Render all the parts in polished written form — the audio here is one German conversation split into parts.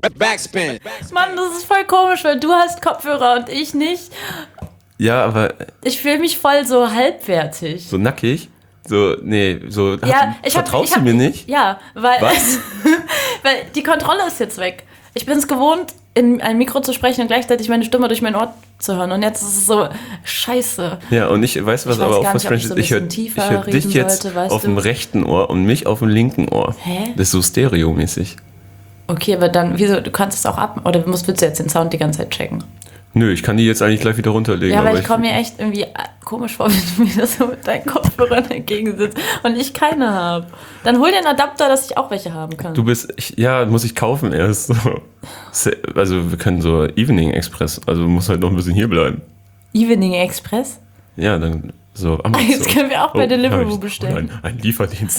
Backspin. Mann, das ist voll komisch, weil du hast Kopfhörer und ich nicht. Ja, aber Ich fühle mich voll so halbwertig. so nackig? So, nee, so. Ja, Vertraust du mir nicht? Ja, weil, Was? weil die Kontrolle ist jetzt weg. Ich bin es gewohnt, in ein Mikro zu sprechen und gleichzeitig meine Stimme durch mein Ohr zu hören. Und jetzt ist es so scheiße. Ja, und ich weiß, was Ich weiß aber auch gar was nicht, ob Strange ich so ist. ein Ich höre bisschen tiefer dich reden jetzt sollte, weißt auf du? dem rechten Ohr und mich auf dem linken Ohr. Hä? Das ist so stereomäßig. Okay, aber dann, wieso, du kannst es auch ab... Oder willst du jetzt den Sound die ganze Zeit checken? Nö, ich kann die jetzt eigentlich gleich wieder runterlegen. Ja, weil aber ich komme mir echt irgendwie komisch vor, wenn du mir das so mit deinen Kopfhörern entgegensitzt und ich keine habe. Dann hol dir einen Adapter, dass ich auch welche haben kann. Du bist, muss ich kaufen erst. Also wir können so Evening Express, also muss halt noch ein bisschen hier bleiben. Evening Express? Ja, dann so Amazon. Jetzt können wir auch bei Deliveroo hab ich- bestellen. Ein Lieferdienst.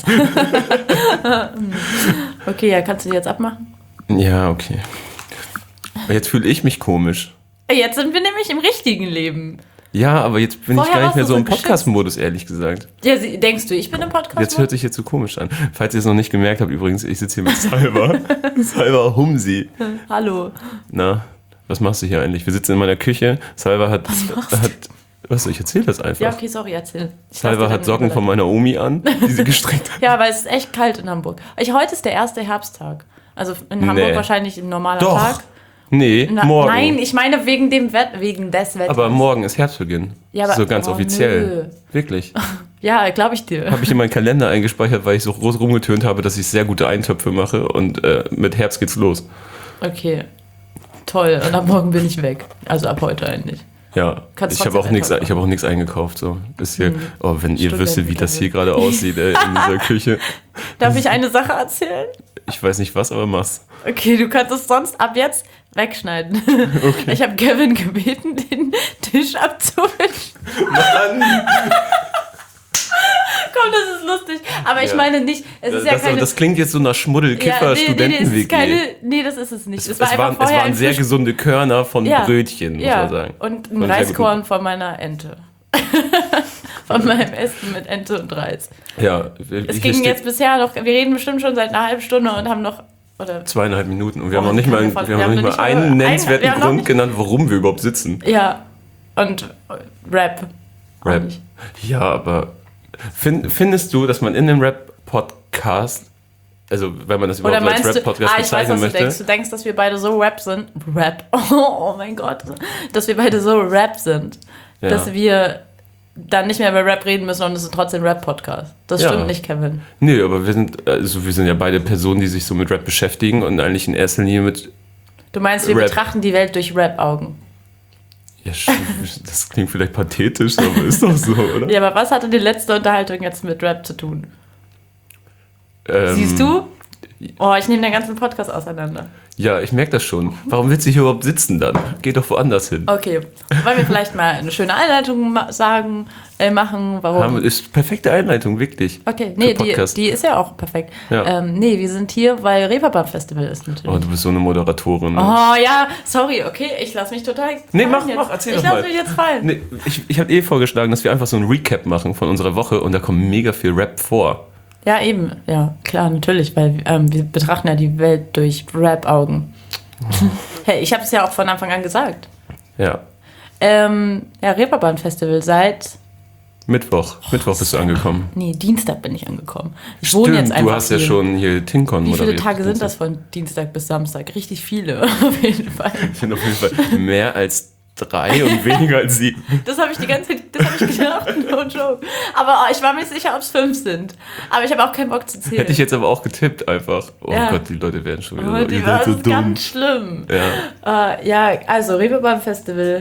Okay, ja, kannst du die jetzt abmachen? Ja, okay. Aber jetzt fühle ich mich komisch. Jetzt sind wir nämlich im richtigen Leben. Ja, aber jetzt bin Vorher ich gar nicht warst mehr du so so im Podcast-Modus, ehrlich gesagt. Ja, denkst du, ich bin im Podcast? Jetzt hört sich jetzt so komisch an. Falls ihr es noch nicht gemerkt habt, übrigens, ich sitze hier mit Salva. Salva Humsi. Hallo. Na, was machst du hier eigentlich? Wir sitzen in meiner Küche. Salva hat... ich erzähle das einfach. Ja, okay, sorry, erzähl. Ich lass Salva dir hat dann Socken von überleiten. meiner Omi an, die sie gestrickt hat. Ja, weil es ist echt kalt in Hamburg. Heute ist der erste Herbsttag. Also in Hamburg Nee. wahrscheinlich ein normaler Doch. Tag. Nee, morgen. Nein, ich meine wegen des Wetters. Aber morgen ist Herbstbeginn. Ja, aber- so ganz oh, offiziell. nö. Wirklich. Ja, glaube ich dir. Habe ich in meinen Kalender eingespeichert, weil ich so groß rumgetönt habe, dass ich sehr gute Eintöpfe mache und mit Herbst geht's los. Okay. Toll. Und ab morgen bin ich weg. Also ab heute eigentlich. Ja, Kannst ich habe auch trotzdem nichts Eintöpfe auch nichts eingekauft. So. Das hier, wenn ihr wüsstet, wie das hier Studentenkaffee. gerade aussieht in dieser Küche. Darf ich eine Sache erzählen? Ich weiß nicht was, aber mach's. Okay, du kannst es sonst ab jetzt wegschneiden. Okay. Ich habe Kevin gebeten, den Tisch abzuwischen. Mann! Komm, das ist lustig. Aber ich Ja. meine nicht, es ist ja keine... Das klingt jetzt so nach Schmuddel-Kiffer-Studenten-WG. Nee, das ist es nicht. Es war einfach waren vorher sehr ein Fisch- gesunde Körner von Ja. Brötchen, muss man sagen. Und ein Von sehr Reiskorn von meiner Ente. Von meinem Essen mit Ente und Reis. Ja, Es ging jetzt bisher noch, wir reden bestimmt schon seit einer halben Stunde und haben noch, oder 2,5 Minuten und wir Oh, haben noch nicht das mal, kann mir wir haben noch nicht mal einen nennenswerten wir haben noch Grund nicht- genannt, warum wir überhaupt sitzen. ja, und Rap. Auch Rap. nicht. Ja, aber findest du, dass man in einem Rap-Podcast, also wenn man das Oder überhaupt als meinst du, Rap-Podcast ich weiß, bezeichnen was du möchte, denkst. Du denkst, dass wir beide so Rap sind. Rap. Oh mein Gott. Dass wir beide so Rap sind. Ja. Dass wir dann nicht mehr über Rap reden müssen und es ist trotzdem ein Rap-Podcast. Das Ja. stimmt nicht, Kevin. nee, aber wir sind ja beide Personen, die sich so mit Rap beschäftigen und eigentlich in erster Linie mit, Du meinst, wir Rap. betrachten die Welt durch Rap-Augen. ja, das klingt vielleicht pathetisch, aber ist doch so, oder? Ja, aber was hatte die letzte Unterhaltung jetzt mit Rap zu tun? Ähm, Siehst du? Oh, ich nehme den ganzen Podcast auseinander. Ja, ich merke das schon. Warum willst du hier überhaupt sitzen dann? Geh doch woanders hin. Okay, wollen wir vielleicht mal eine schöne Einleitung machen, warum? Ist perfekte Einleitung, wirklich. Okay, nee, Für Podcast. die ist ja auch perfekt. Ja. Nee, wir sind hier, weil Reeperbahn Festival ist natürlich. Oh, du bist so eine Moderatorin. Ne? Oh ja, sorry, okay, ich lasse mich total Nee, fallen mach, jetzt. erzähl ich doch mal. lasse mich jetzt fallen. Nee, ich habe vorgeschlagen, dass wir einfach so ein Recap machen von unserer Woche und da kommt mega viel Rap vor. Ja, eben, ja, klar, natürlich, weil wir betrachten ja die Welt durch Rap-Augen. Hey, ich habe es ja auch von Anfang an gesagt. Ja. Ja, Reeperbahn Festival seit... Mittwoch bist du angekommen. Nee, Dienstag bin ich angekommen. Ich wohne jetzt einfach du hast ja hier. schon hier Tincon Wie viele moderiert. Tage sind das von Dienstag bis Samstag? Richtig viele, auf jeden Fall. Ich finde auf jeden Fall mehr als 3 und weniger als 7. Das habe ich die ganze Zeit, gedacht, no joke. Aber ich war mir nicht sicher, ob es 5 sind. Aber ich habe auch keinen Bock zu zählen. Hätte ich jetzt aber auch getippt einfach. Oh Ja. Gott, die Leute werden schon wieder Oh, so, die ihr war seid so dumm. ganz schlimm. Ja. Ja, also Reeperbahn Festival.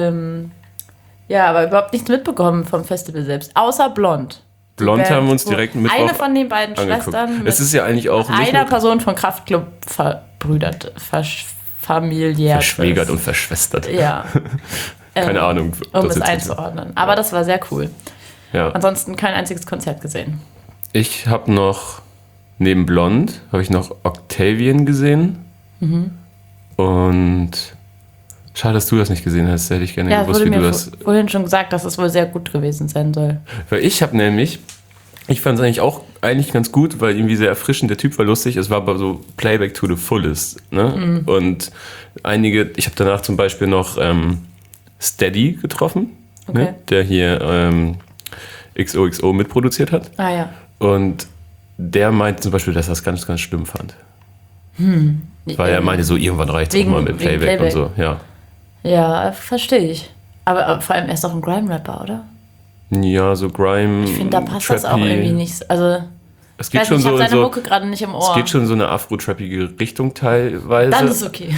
Ja, aber überhaupt nichts mitbekommen vom Festival selbst. Außer Blond. Blond haben wir uns Wo direkt Mittwoch eine von den beiden angeguckt. Schwestern mit Es ist ja eigentlich auch nicht einer nur Person von Kraftklub verbrüdert, familiär. verschwägert und verschwestert. Ja. Keine Ahnung. Um das es jetzt- einzuordnen. Aber das war sehr cool. Ja. Ansonsten kein einziges Konzert gesehen. Ich habe noch, neben Blond, habe ich noch Octavian gesehen. Mhm. Und schade, dass du das nicht gesehen hast. Hätte ich gerne Ja, es gewusst, wurde wie du mir das... vorhin schon gesagt, dass es wohl sehr gut gewesen sein soll. Weil ich habe nämlich Ich fand es eigentlich ganz gut, weil irgendwie sehr erfrischend. Der Typ war lustig. Es war aber so Playback to the fullest. Ne? Und ich habe danach zum Beispiel noch Steady getroffen, ne? Der hier XOXO mitproduziert hat. Ah ja. Und der meinte zum Beispiel, dass er das ganz, ganz schlimm fand. Weil er meinte so, irgendwann reicht es auch mal mit Playback und so. Ja, verstehe ich. Aber vor allem, er ist doch ein Grime-Rapper, oder? Ja, so Grime. Ich finde, da passt das auch irgendwie nicht. Also, es geht schon ich habe so seine Mucke gerade nicht im Ohr. Es geht schon in so eine afro-trappige Richtung teilweise. Dann ist okay.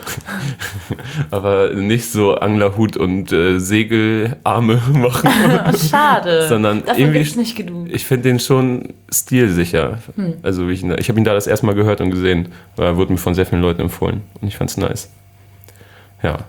Aber nicht so Anglerhut und Segelarme machen. Schade. Sondern dafür irgendwie gibt's nicht genug. Ich finde den schon stilsicher. Also ich habe ihn da das erste Mal gehört und gesehen. Er wurde mir von sehr vielen Leuten empfohlen. Und ich fand es nice. Ja.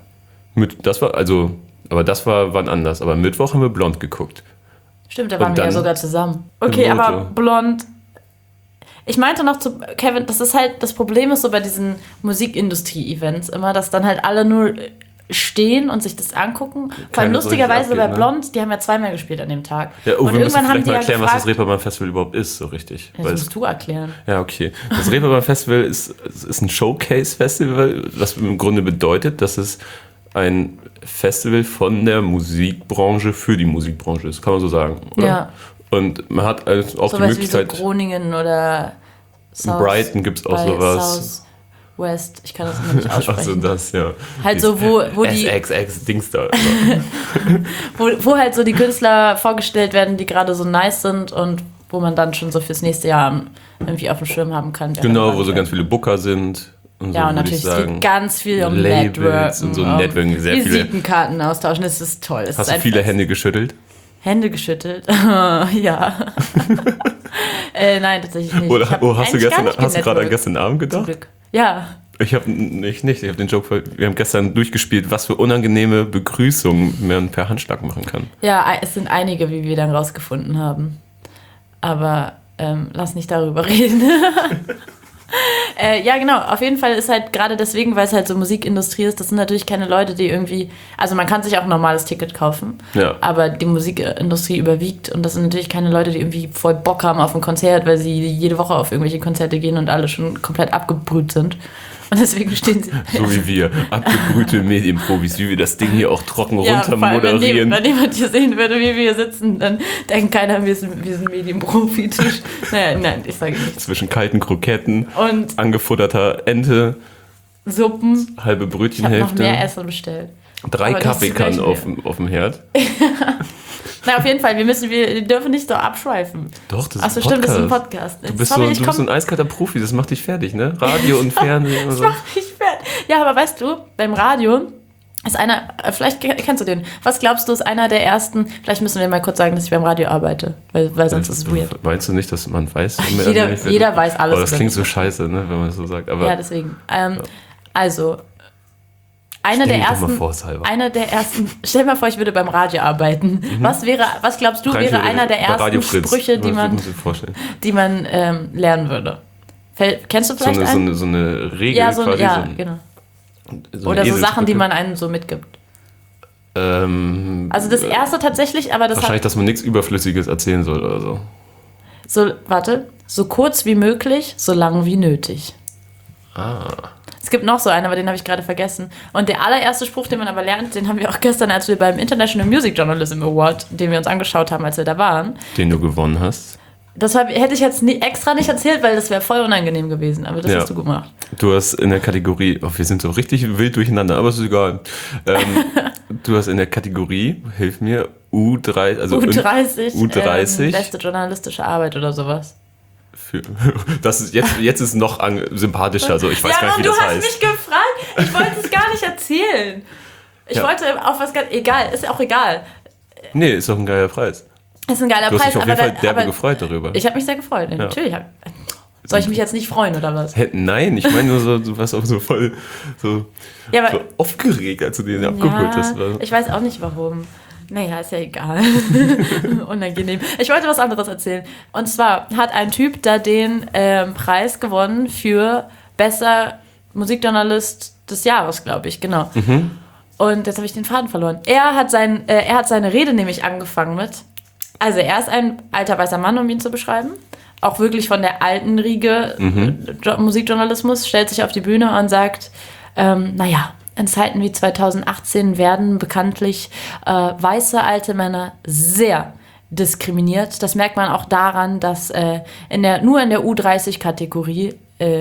Aber das war wann anders. Aber Mittwoch haben wir Blond geguckt. Stimmt, da waren wir ja sogar zusammen. Okay, aber Blond. Ich meinte noch zu Kevin, das ist halt, das Problem ist so bei diesen Musikindustrie-Events immer, dass dann halt alle nur stehen und sich das angucken. Vor allem lustigerweise bei Blond, die haben ja zweimal gespielt an dem Tag. Ja, und wir irgendwann müssen haben die mal erklären, gefragt, was das Reeperbahn-Festival überhaupt ist, so richtig. Das musst du erklären. Ja, okay. Das Reeperbahn-Festival ist ein Showcase-Festival, was im Grunde bedeutet, dass es ein Festival von der Musikbranche für die Musikbranche ist, kann man so sagen, oder? Ja. Und man hat also auch so die Möglichkeit... Wie so Groningen oder South, in Brighton gibt es auch sowas. West, ich kann das immer nicht aussprechen. Also das, ja. Halt so, wo die... SXX-Dings da. wo halt so die Künstler vorgestellt werden, die gerade so nice sind und wo man dann schon so fürs nächste Jahr irgendwie auf dem Schirm haben kann. Genau, wo so ganz viele Booker sind. Und ja, so, und natürlich es geht ganz viel um Labels Networken. Und so Networking, sehr viele. Visitenkarten austauschen, das ist toll. Das Hast ist du viele Hände geschüttelt? Hände geschüttelt? Ja. Nein, tatsächlich nicht. Oder hast du gerade an gestern Abend gedacht? Zum Glück. Ja. Ich habe den Joke, wir haben gestern durchgespielt, was für unangenehme Begrüßungen man per Handschlag machen kann. Ja, es sind einige, wie wir dann rausgefunden haben. Aber lass nicht darüber reden. Ja, genau. Auf jeden Fall ist halt gerade deswegen, weil es halt so Musikindustrie ist, das sind natürlich keine Leute, die irgendwie... Also man kann sich auch ein normales Ticket kaufen, ja. Aber die Musikindustrie überwiegt und das sind natürlich keine Leute, die irgendwie voll Bock haben auf ein Konzert, weil sie jede Woche auf irgendwelche Konzerte gehen und alle schon komplett abgebrüht sind. Und deswegen stehen sie... So wie wir, abgebrühte Medienprofis, wie wir das Ding hier auch trocken runter moderieren. Wenn jemand hier sehen würde, wie wir hier sitzen, dann denkt keiner, wir sind Medienprofi-Tisch. Nein, ich sage nicht. Zwischen kalten Kroketten und angefutterter Ente, Suppen, halbe Brötchenhälfte. Ich habe noch mehr Essen bestellt. 3 Kaffeekannen auf dem Herd. Na, auf jeden Fall, wir dürfen nicht so abschweifen. Doch, das ist Achso, stimmt, das ist ein Podcast. Du bist so ein eiskalter Profi, das macht dich fertig, ne? Radio und Fernsehen und so. Das macht mich fertig. Ja, aber weißt du, beim Radio ist einer, vielleicht kennst du den, was glaubst du, ist einer der ersten, vielleicht müssen wir mal kurz sagen, dass ich beim Radio arbeite, weil sonst ist es weird. Meinst du nicht, dass man weiß? Jeder weiß alles. Aber das klingt so scheiße, ne, wenn man das so sagt. Aber, ja, deswegen. Also... Einer der ersten, stell dir mal vor, ich würde beim Radio arbeiten. Was glaubst du, wäre einer der ersten Sprüche, die man lernen würde? Kennst du vielleicht einen? So eine Regel quasi. Ja, genau. Oder so Sachen, die man einem so mitgibt. Also das erste tatsächlich, aber das wahrscheinlich, dass man nichts Überflüssiges erzählen soll oder so. So kurz wie möglich, so lang wie nötig. Es gibt noch so einen, aber den habe ich gerade vergessen. Und der allererste Spruch, den man aber lernt, den haben wir auch gestern, als wir beim International Music Journalism Award, den wir uns angeschaut haben, als wir da waren. Den du gewonnen hast. Das hätte ich jetzt extra nicht erzählt, weil das wäre voll unangenehm gewesen. Aber das hast du gemacht. Du hast in der Kategorie, wir sind so richtig wild durcheinander, aber es ist egal. Du hast in der Kategorie, hilf mir, U30. Beste journalistische Arbeit oder sowas. Das ist jetzt ist noch sympathischer, also ich weiß gar nicht, wie das heißt. Du hast mich gefragt, ich wollte es gar nicht erzählen. Ich wollte auf was ganz, egal, ist auch egal. Nee, ist doch ein geiler Preis. Ist ein geiler Preis. Du hast dich auf jeden Fall derbe gefreut darüber. Ich habe mich sehr gefreut, natürlich. Soll ich mich jetzt nicht freuen, oder was? Nein, ich meine nur so, du warst auch so voll so aufgeregt, als du den abgeholt hast. Ich weiß auch nicht, warum. Naja, ist ja egal. Unangenehm. Ich wollte was anderes erzählen. Und zwar hat ein Typ da den Preis gewonnen für bester Musikjournalist des Jahres, glaube ich, genau. Und jetzt habe ich den Faden verloren. Er hat seine Rede nämlich angefangen mit: Also er ist ein alter weißer Mann, um ihn zu beschreiben. Auch wirklich von der alten Riege Musikjournalismus, stellt sich auf die Bühne und sagt, naja, in Zeiten wie 2018 werden bekanntlich weiße alte Männer sehr diskriminiert. Das merkt man auch daran, dass nur in der U30-Kategorie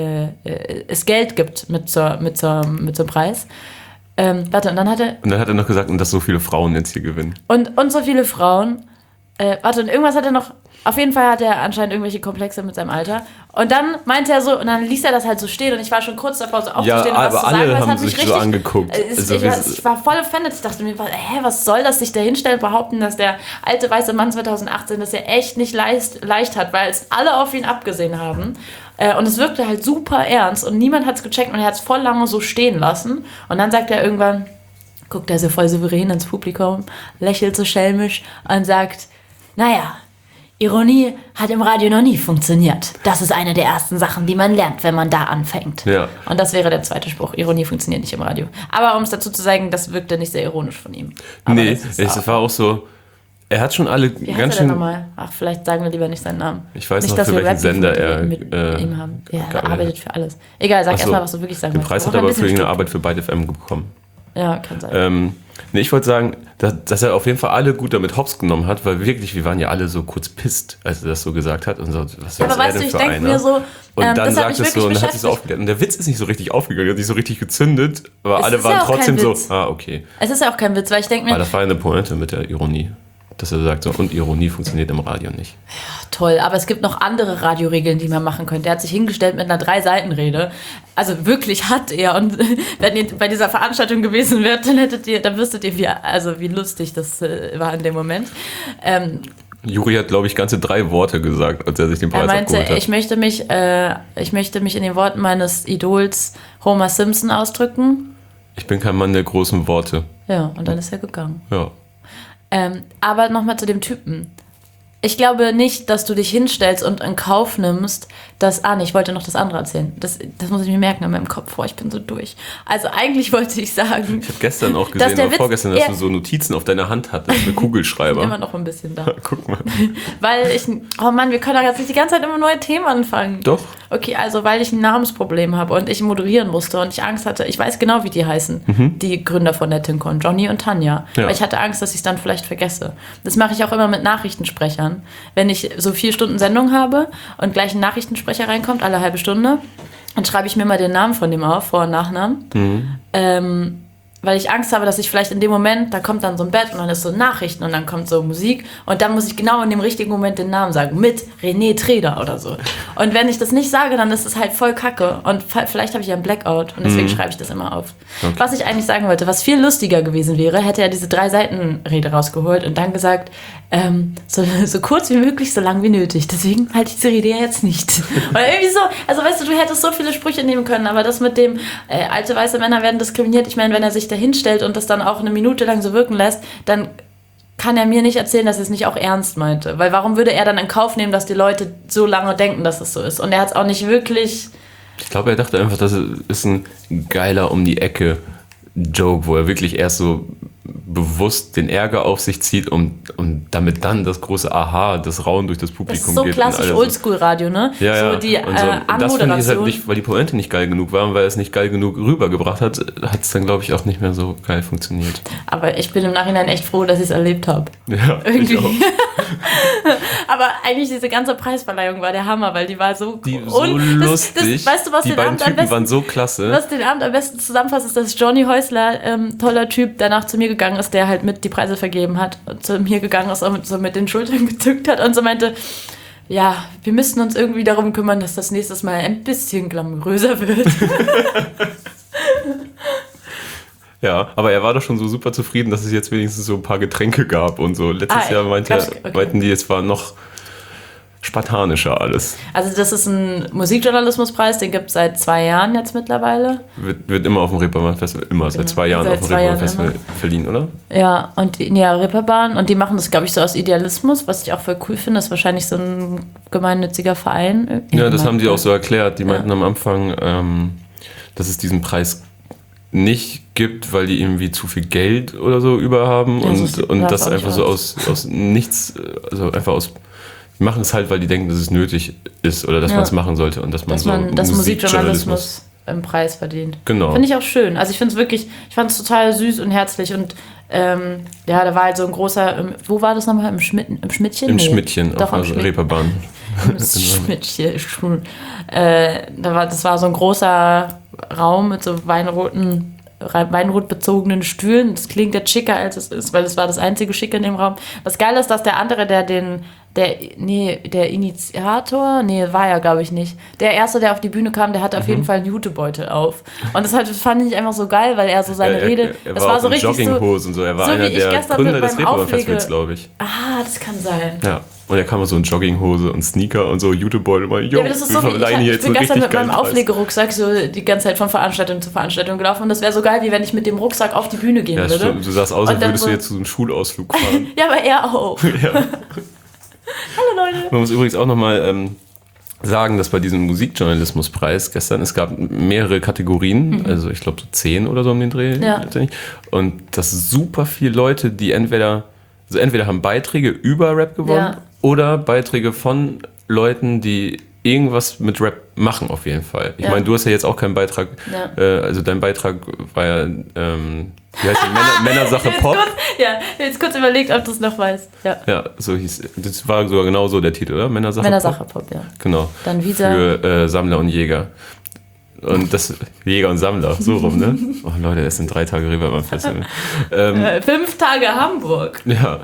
es Geld gibt mit zum Preis. Und dann hat er noch gesagt, und dass so viele Frauen jetzt hier gewinnen. Und so viele Frauen. Und irgendwas hat er noch. Auf jeden Fall hat er anscheinend irgendwelche Komplexe mit seinem Alter. Und dann meinte er so, und dann ließ er das halt so stehen. Und ich war schon kurz davor, so aufzustehen und was zu sagen. Ja, aber alle haben sich so angeguckt. Ich war voll offended. Ich dachte mir, was soll das, sich da hinstellen, behaupten, dass der alte weiße Mann 2018 das ja echt nicht leicht hat, weil es alle auf ihn abgesehen haben. Und es wirkte halt super ernst und niemand hat es gecheckt und er hat es voll lange so stehen lassen. Und dann sagt er irgendwann, guckt er so voll souverän ins Publikum, lächelt so schelmisch und sagt, naja, Ironie hat im Radio noch nie funktioniert. Das ist eine der ersten Sachen, die man lernt, wenn man da anfängt. Ja. Und das wäre der zweite Spruch. Ironie funktioniert nicht im Radio. Aber um es dazu zu sagen, das wirkte nicht sehr ironisch von ihm. Aber nee, es war auch so, er hat schon alle Wie ganz schön... schön... Ach, vielleicht sagen wir lieber nicht seinen Namen. Ich weiß nicht, noch, für welchen Sender er mit ihm haben. Ja, er arbeitet für alles. Egal, sag erstmal, was du wirklich sagen willst. Den Preis hat er aber für irgendeine Arbeit für Byte FM bekommen. Ja, kann sein. Ich wollte sagen, dass er auf jeden Fall alle gut damit hops genommen hat, weil wirklich, wir waren ja alle so kurz pisst, als er das so gesagt hat. Und so, was aber weißt du, ich denke mir so, und dann sagt es so, und dann hat es so aufgeklärt. Und der Witz ist nicht so richtig aufgegangen, hat nicht so richtig gezündet, aber alle waren trotzdem so, okay. Es ist ja auch kein Witz, weil ich denke mir... Aber das war eine Pointe mit der Ironie. Dass er sagt, so, und Ironie funktioniert im Radio nicht. Ja, toll, aber es gibt noch andere Radioregeln, die man machen könnte. Er hat sich hingestellt mit einer 3-Seiten-Rede. Also wirklich hat er. Und wenn ihr bei dieser Veranstaltung gewesen wärt, dann wüsstet ihr, wie lustig das war in dem Moment. Juri hat, glaube ich, ganze 3 Worte gesagt, als er sich den Preis abgeholt hat. Ich möchte mich in den Worten meines Idols Homer Simpson ausdrücken. Ich bin kein Mann der großen Worte. Ja, und dann ist er gegangen. Ja. Aber nochmal zu dem Typen. Ich glaube nicht, dass du dich hinstellst und in Kauf nimmst, dass... ich wollte noch das andere erzählen. Das muss ich mir merken in meinem Kopf. Ich bin so durch. Also eigentlich wollte ich sagen... Ich habe gestern auch gesehen, oder vorgestern, dass du so Notizen auf deiner Hand hattest mit Kugelschreiber. Ich bin immer noch ein bisschen da. Guck mal. Weil ich... Oh Mann, wir können doch jetzt nicht die ganze Zeit immer neue Themen anfangen. Doch. Okay, also weil ich ein Namensproblem habe und ich moderieren musste und ich Angst hatte... Ich weiß genau, wie die heißen. Die Gründer von NetTinCon, Johnny und Tanja. Ja. Weil ich hatte Angst, dass ich es dann vielleicht vergesse. Das mache ich auch immer mit Nachrichtensprechern. Wenn ich so 4 Stunden Sendung habe und gleich ein Nachrichtensprecher reinkommt, alle halbe Stunde, dann schreibe ich mir mal den Namen von dem auf, Vor- und Nachnamen. Weil ich Angst habe, dass ich vielleicht in dem Moment, da kommt dann so ein Bett und dann ist so Nachrichten und dann kommt so Musik und dann muss ich genau in dem richtigen Moment den Namen sagen, mit René Treder oder so. Und wenn ich das nicht sage, dann ist es halt voll kacke und vielleicht habe ich ja einen Blackout und deswegen schreibe ich das immer auf. Okay. Was ich eigentlich sagen wollte, was viel lustiger gewesen wäre, hätte er diese 3-Seiten-Rede rausgeholt und dann gesagt, so kurz wie möglich, so lang wie nötig. Deswegen halte ich diese Rede ja jetzt nicht. Oder irgendwie so, also weißt du hättest so viele Sprüche nehmen können, aber das mit dem alte weiße Männer werden diskriminiert, ich meine, wenn er sich da hinstellt und das dann auch eine Minute lang so wirken lässt, dann kann er mir nicht erzählen, dass er es nicht auch ernst meinte. Weil warum würde er dann in Kauf nehmen, dass die Leute so lange denken, dass es so ist? Und er hat es auch nicht wirklich... Ich glaube, er dachte einfach, das ist ein geiler Um-die-Ecke-Joke, wo er wirklich erst so bewusst den Ärger auf sich zieht und damit dann das große Aha, das Raunen durch das Publikum geht. Das ist so klassisch Oldschool-Radio, ne? Ja, so die Anmoderation. Das fand ich halt nicht, weil die Pointe nicht geil genug war und weil es nicht geil genug rübergebracht hat es dann, glaube ich, auch nicht mehr so geil funktioniert. Aber ich bin im Nachhinein echt froh, dass ich es erlebt habe. Ja, irgendwie. Ich auch. Aber eigentlich diese ganze Preisverleihung war der Hammer, weil die war so lustig. Weißt du, was die beiden Typen waren so klasse. Was den Abend am besten zusammenfasst, ist, dass Johnny Häusler, toller Typ, danach zu mir gegangen ist, der halt mit die Preise vergeben hat, und zu mir gegangen ist und so mit den Schultern gezückt hat und so meinte, ja, wir müssten uns irgendwie darum kümmern, dass das nächstes Mal ein bisschen glamouröser wird. Ja, aber er war doch schon so super zufrieden, dass es jetzt wenigstens so ein paar Getränke gab und so. Letztes Jahr meinten die, es war noch spartanischer alles. Also das ist ein Musikjournalismuspreis, den gibt es seit 2 Jahren jetzt mittlerweile. Wird immer auf dem Reeperbahn-Festival, seit 2 Jahren auf dem Reeperbahn-Festival verliehen, oder? Ja, und Reeperbahn, und die machen das, glaube ich, so aus Idealismus, was ich auch voll cool finde, ist wahrscheinlich so ein gemeinnütziger Verein. Ja, das haben die auch so erklärt. Die meinten am Anfang, dass es diesen Preis nicht gibt, weil die irgendwie zu viel Geld oder so überhaben und das einfach so aus nichts, also einfach aus, die machen es halt, weil die denken, dass es nötig ist oder dass man es machen sollte und dass man das Musikjournalismus im Preis verdient. Genau. Finde ich auch schön. Also ich finde es wirklich, ich fand es total süß und herzlich und da war halt so ein großer, wo war das nochmal? Im Schmidtchen? Im Schmidtchen, doch, auf der Reeperbahn. Im Schmidtchen. Das war so ein großer Raum mit so weinrot bezogenen Stühlen. Das klingt jetzt schicker, als es ist, weil es war das einzige Schicke in dem Raum. Das Geile ist, dass der andere, der Initiator, war ja, glaube ich, nicht. Der Erste, der auf die Bühne kam, der hatte auf jeden Fall einen Jutebeutel auf. Und das fand ich einfach so geil, weil er so seine Rede... Er war so richtig Jogginghose und so. Er war einer der Gründer des Reeperbahn-Festivals, glaube ich. Ah, das kann sein. Ja. Und er kam so in Jogginghose und Sneaker und so Jutebeutel. Ja, das ist so, ich bin gestern mit meinem Auflegerucksack so die ganze Zeit von Veranstaltung zu Veranstaltung gelaufen und das wäre so geil, wie wenn ich mit dem Rucksack auf die Bühne gehen würde. Stimmt. Du sahst aus, als würdest du jetzt so einen Schulausflug fahren. Ja, aber er auch. Ja. Hallo Leute. Man muss übrigens auch nochmal sagen, dass bei diesem Musikjournalismuspreis gestern, es gab mehrere Kategorien, also ich glaube so 10 oder so um den Dreh. Ja. Und das super viele Leute, die entweder haben Beiträge über Rap gewonnen oder Beiträge von Leuten, die irgendwas mit Rap machen auf jeden Fall. Ich meine, du hast ja jetzt auch keinen Beitrag, also dein Beitrag war ja, wie heißt die, Männersache Pop. Jetzt kurz überlegt, ob du es noch weißt. Ja, so hieß, das war sogar genau so der Titel, oder? Männersache Pop, ja. Genau. Dann Visa. Für Sammler und Jäger. Und das, Jäger und Sammler, so rum, ne? Oh Leute, es sind 3 Tage Reeperbahn Festival. 5 Tage Hamburg. Ja,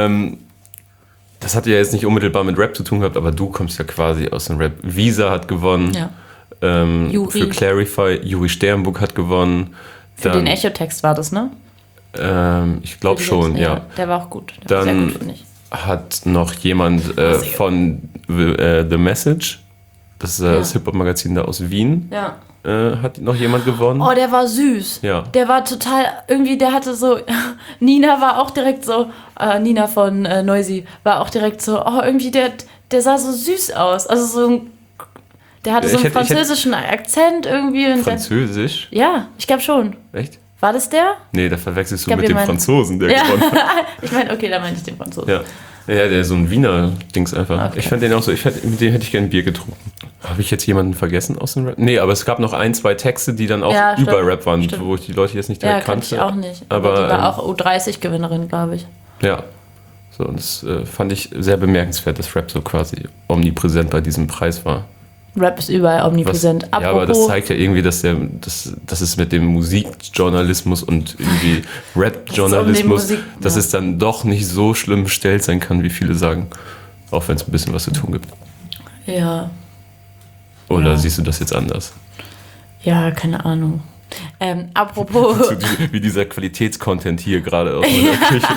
das hatte ja jetzt nicht unmittelbar mit Rap zu tun gehabt, aber du kommst ja quasi aus dem Rap. Visa hat gewonnen. Ja. Für Clarify, Juri Sternburg hat gewonnen. Für den Echotext war das, ne? Ich glaube schon, ja. Der war auch gut. Der war sehr gut, finde ich. Hat noch jemand von The Message, das ist das Hip-Hop-Magazin da aus Wien, hat noch jemand gewonnen. Oh, der war süß. Ja. Der war total, irgendwie, der hatte so, Nina war auch direkt so, Nina von Noisy war auch direkt so, oh, irgendwie, der sah so süß aus. Also so der hatte so einen französischen Akzent irgendwie. Und Französisch? Ja, ich glaube schon. Echt? War das der? Nee, da verwechselst du mit dem Franzosen, der gewonnen hat. Ich meine, okay, da meine ich den Franzosen. Ja, der ist so ein Wiener Dings einfach. Okay. Ich fand den auch so, mit dem hätte ich gerne ein Bier getrunken. Habe ich jetzt jemanden vergessen aus dem Rap? Nee, aber es gab noch 1, 2 Texte, die dann auch über Rap waren, wo ich die Leute jetzt nicht direkt kannte. Ja, kannte ich auch nicht. Aber die war auch U30-Gewinnerin, glaube ich. Ja, so, und das fand ich sehr bemerkenswert, dass Rap so quasi omnipräsent bei diesem Preis war. Rap ist überall omnipräsent. Ja, aber das zeigt ja irgendwie, dass es mit dem Musikjournalismus und irgendwie Rap-Journalismus, dass es dann doch nicht so schlimm bestellt sein kann, wie viele sagen. Auch wenn es ein bisschen was zu tun gibt. Ja. Oder siehst du das jetzt anders? Ja, keine Ahnung. Apropos... wie dieser Qualitätscontent hier gerade aus meiner Küche.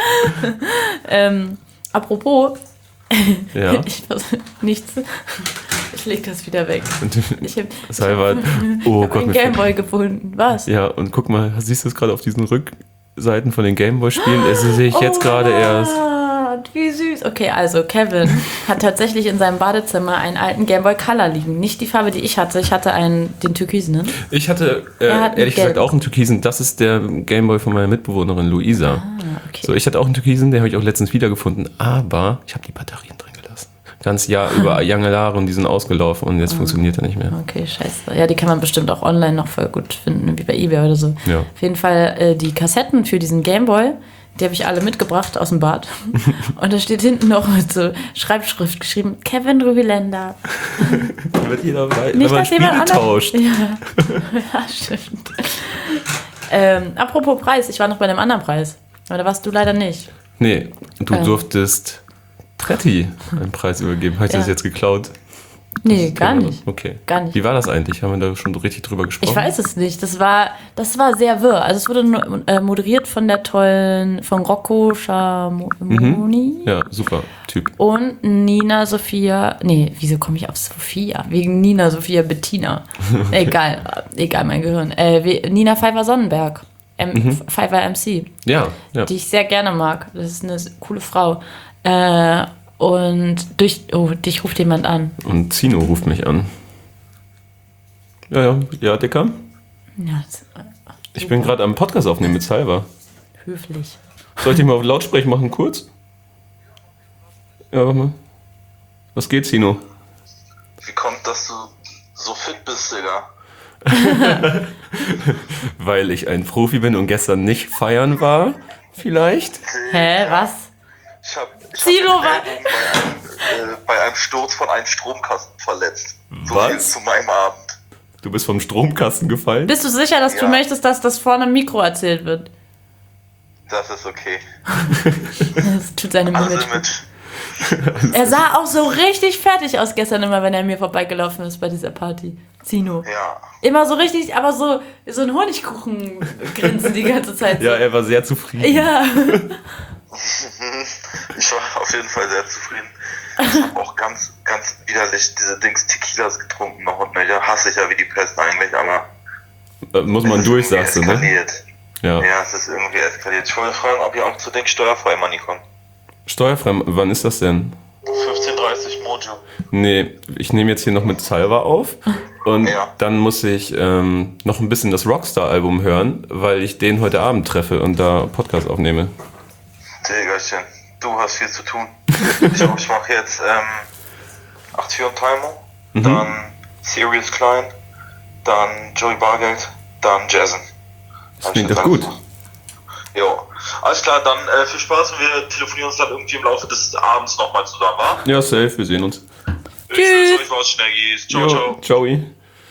Apropos... Ja. Nichts... Ich leg das wieder weg. Ich habe einen Gameboy gefunden. Was? Ja, und guck mal, siehst du es gerade auf diesen Rückseiten von den Gameboy-Spielen? Das sehe ich jetzt gerade erst. Wie süß. Okay, also Kevin hat tatsächlich in seinem Badezimmer einen alten Gameboy Color liegen. Nicht die Farbe, die ich hatte. Ich hatte den türkisen. Ne? Ich hatte ehrlich gesagt auch einen türkisen. Das ist der Gameboy von meiner Mitbewohnerin Luisa. Ah, okay. So, ich hatte auch einen türkisen, den habe ich auch letztens wiedergefunden. Aber ich habe die Batterien drin gelassen. Ganz über lange Jahre und die sind ausgelaufen und jetzt funktioniert er nicht mehr. Okay, scheiße. Ja, die kann man bestimmt auch online noch voll gut finden, wie bei eBay oder so. Ja. Auf jeden Fall die Kassetten für diesen Gameboy, die habe ich alle mitgebracht aus dem Bad. Und da steht hinten noch mit so Schreibschrift geschrieben, Kevin Ruvilenda. Wird jeder nicht, dass jemand tauscht. Ja, stimmt. Apropos Preis, ich war noch bei einem anderen Preis. Aber da warst du leider nicht. Nee, du durftest Tretti einen Preis übergeben. Habe ich das jetzt geklaut? Nee, gar nicht. Okay. Gar nicht. Wie war das eigentlich? Haben wir da schon richtig drüber gesprochen? Ich weiß es nicht. Das war sehr wirr. Also es wurde moderiert von Rocco Schamoni. Ja, super Typ. Und Nina Sophia. Nee, wieso komme ich auf Sophia? Wegen Nina Sophia Bettina. Egal, mein Gehirn. Nina Pfeiffer-Sonnenberg. Pfeiffer MC. Ja. Die ich sehr gerne mag. Das ist eine coole Frau. Und dich ruft jemand an. Und Zino ruft mich an. Ja, Dicker? Ja, Ich bin gerade am Podcast aufnehmen mit Salva. Höflich. Soll ich dich mal auf Lautsprecher machen, kurz? Ja, warte mal. Was geht, Sino? Wie kommt, dass du so fit bist, Digga? Weil ich ein Profi bin und gestern nicht feiern war, vielleicht? Hä, was? Ich hab bei einem Sturz von einem Stromkasten verletzt. So Was? viel zu meinem Abend. Du bist vom Stromkasten gefallen? Bist du sicher, dass du möchtest, dass das vorne im Mikro erzählt wird? Das ist okay. Das tut seinem Also Image. mit, Er sah auch so richtig fertig aus gestern immer, wenn er mir vorbeigelaufen ist bei dieser Party. Zino. ja. Immer so richtig, aber so ein Honigkuchen-Grinsen die ganze Zeit. So. Ja, er war sehr zufrieden. Ja. Ich war auf jeden Fall sehr zufrieden. Ich habe auch ganz, ganz widerlich diese Tequilas getrunken noch und nöcher. Hasse ich ja wie die Pest eigentlich, aber... Muss man durch, sagst du, ne? Eskaliert. Ja. Ja, es ist irgendwie eskaliert. Ich wollte fragen, ob ihr auch zu den steuerfrei Money kommt. Steuerfrei, wann ist das denn? 15:30 Mojo. Nee, ich nehme jetzt hier noch mit Salva auf und dann muss ich noch ein bisschen das Rockstar-Album hören, weil ich den heute Abend treffe und da Podcast aufnehme. Diggerchen, du hast viel zu tun. Ich mache jetzt 8-4 und Timo, dann Sirius Klein, dann Joey Bargeld, dann Jason. Das klingt doch gut. Jo, alles klar, dann viel Spaß und wir telefonieren uns dann irgendwie im Laufe des Abends nochmal zusammen, wa? Ja, safe, wir sehen uns. Tschüss. Ich was, Schneggies. Ciao, ciao. Ciao. Ich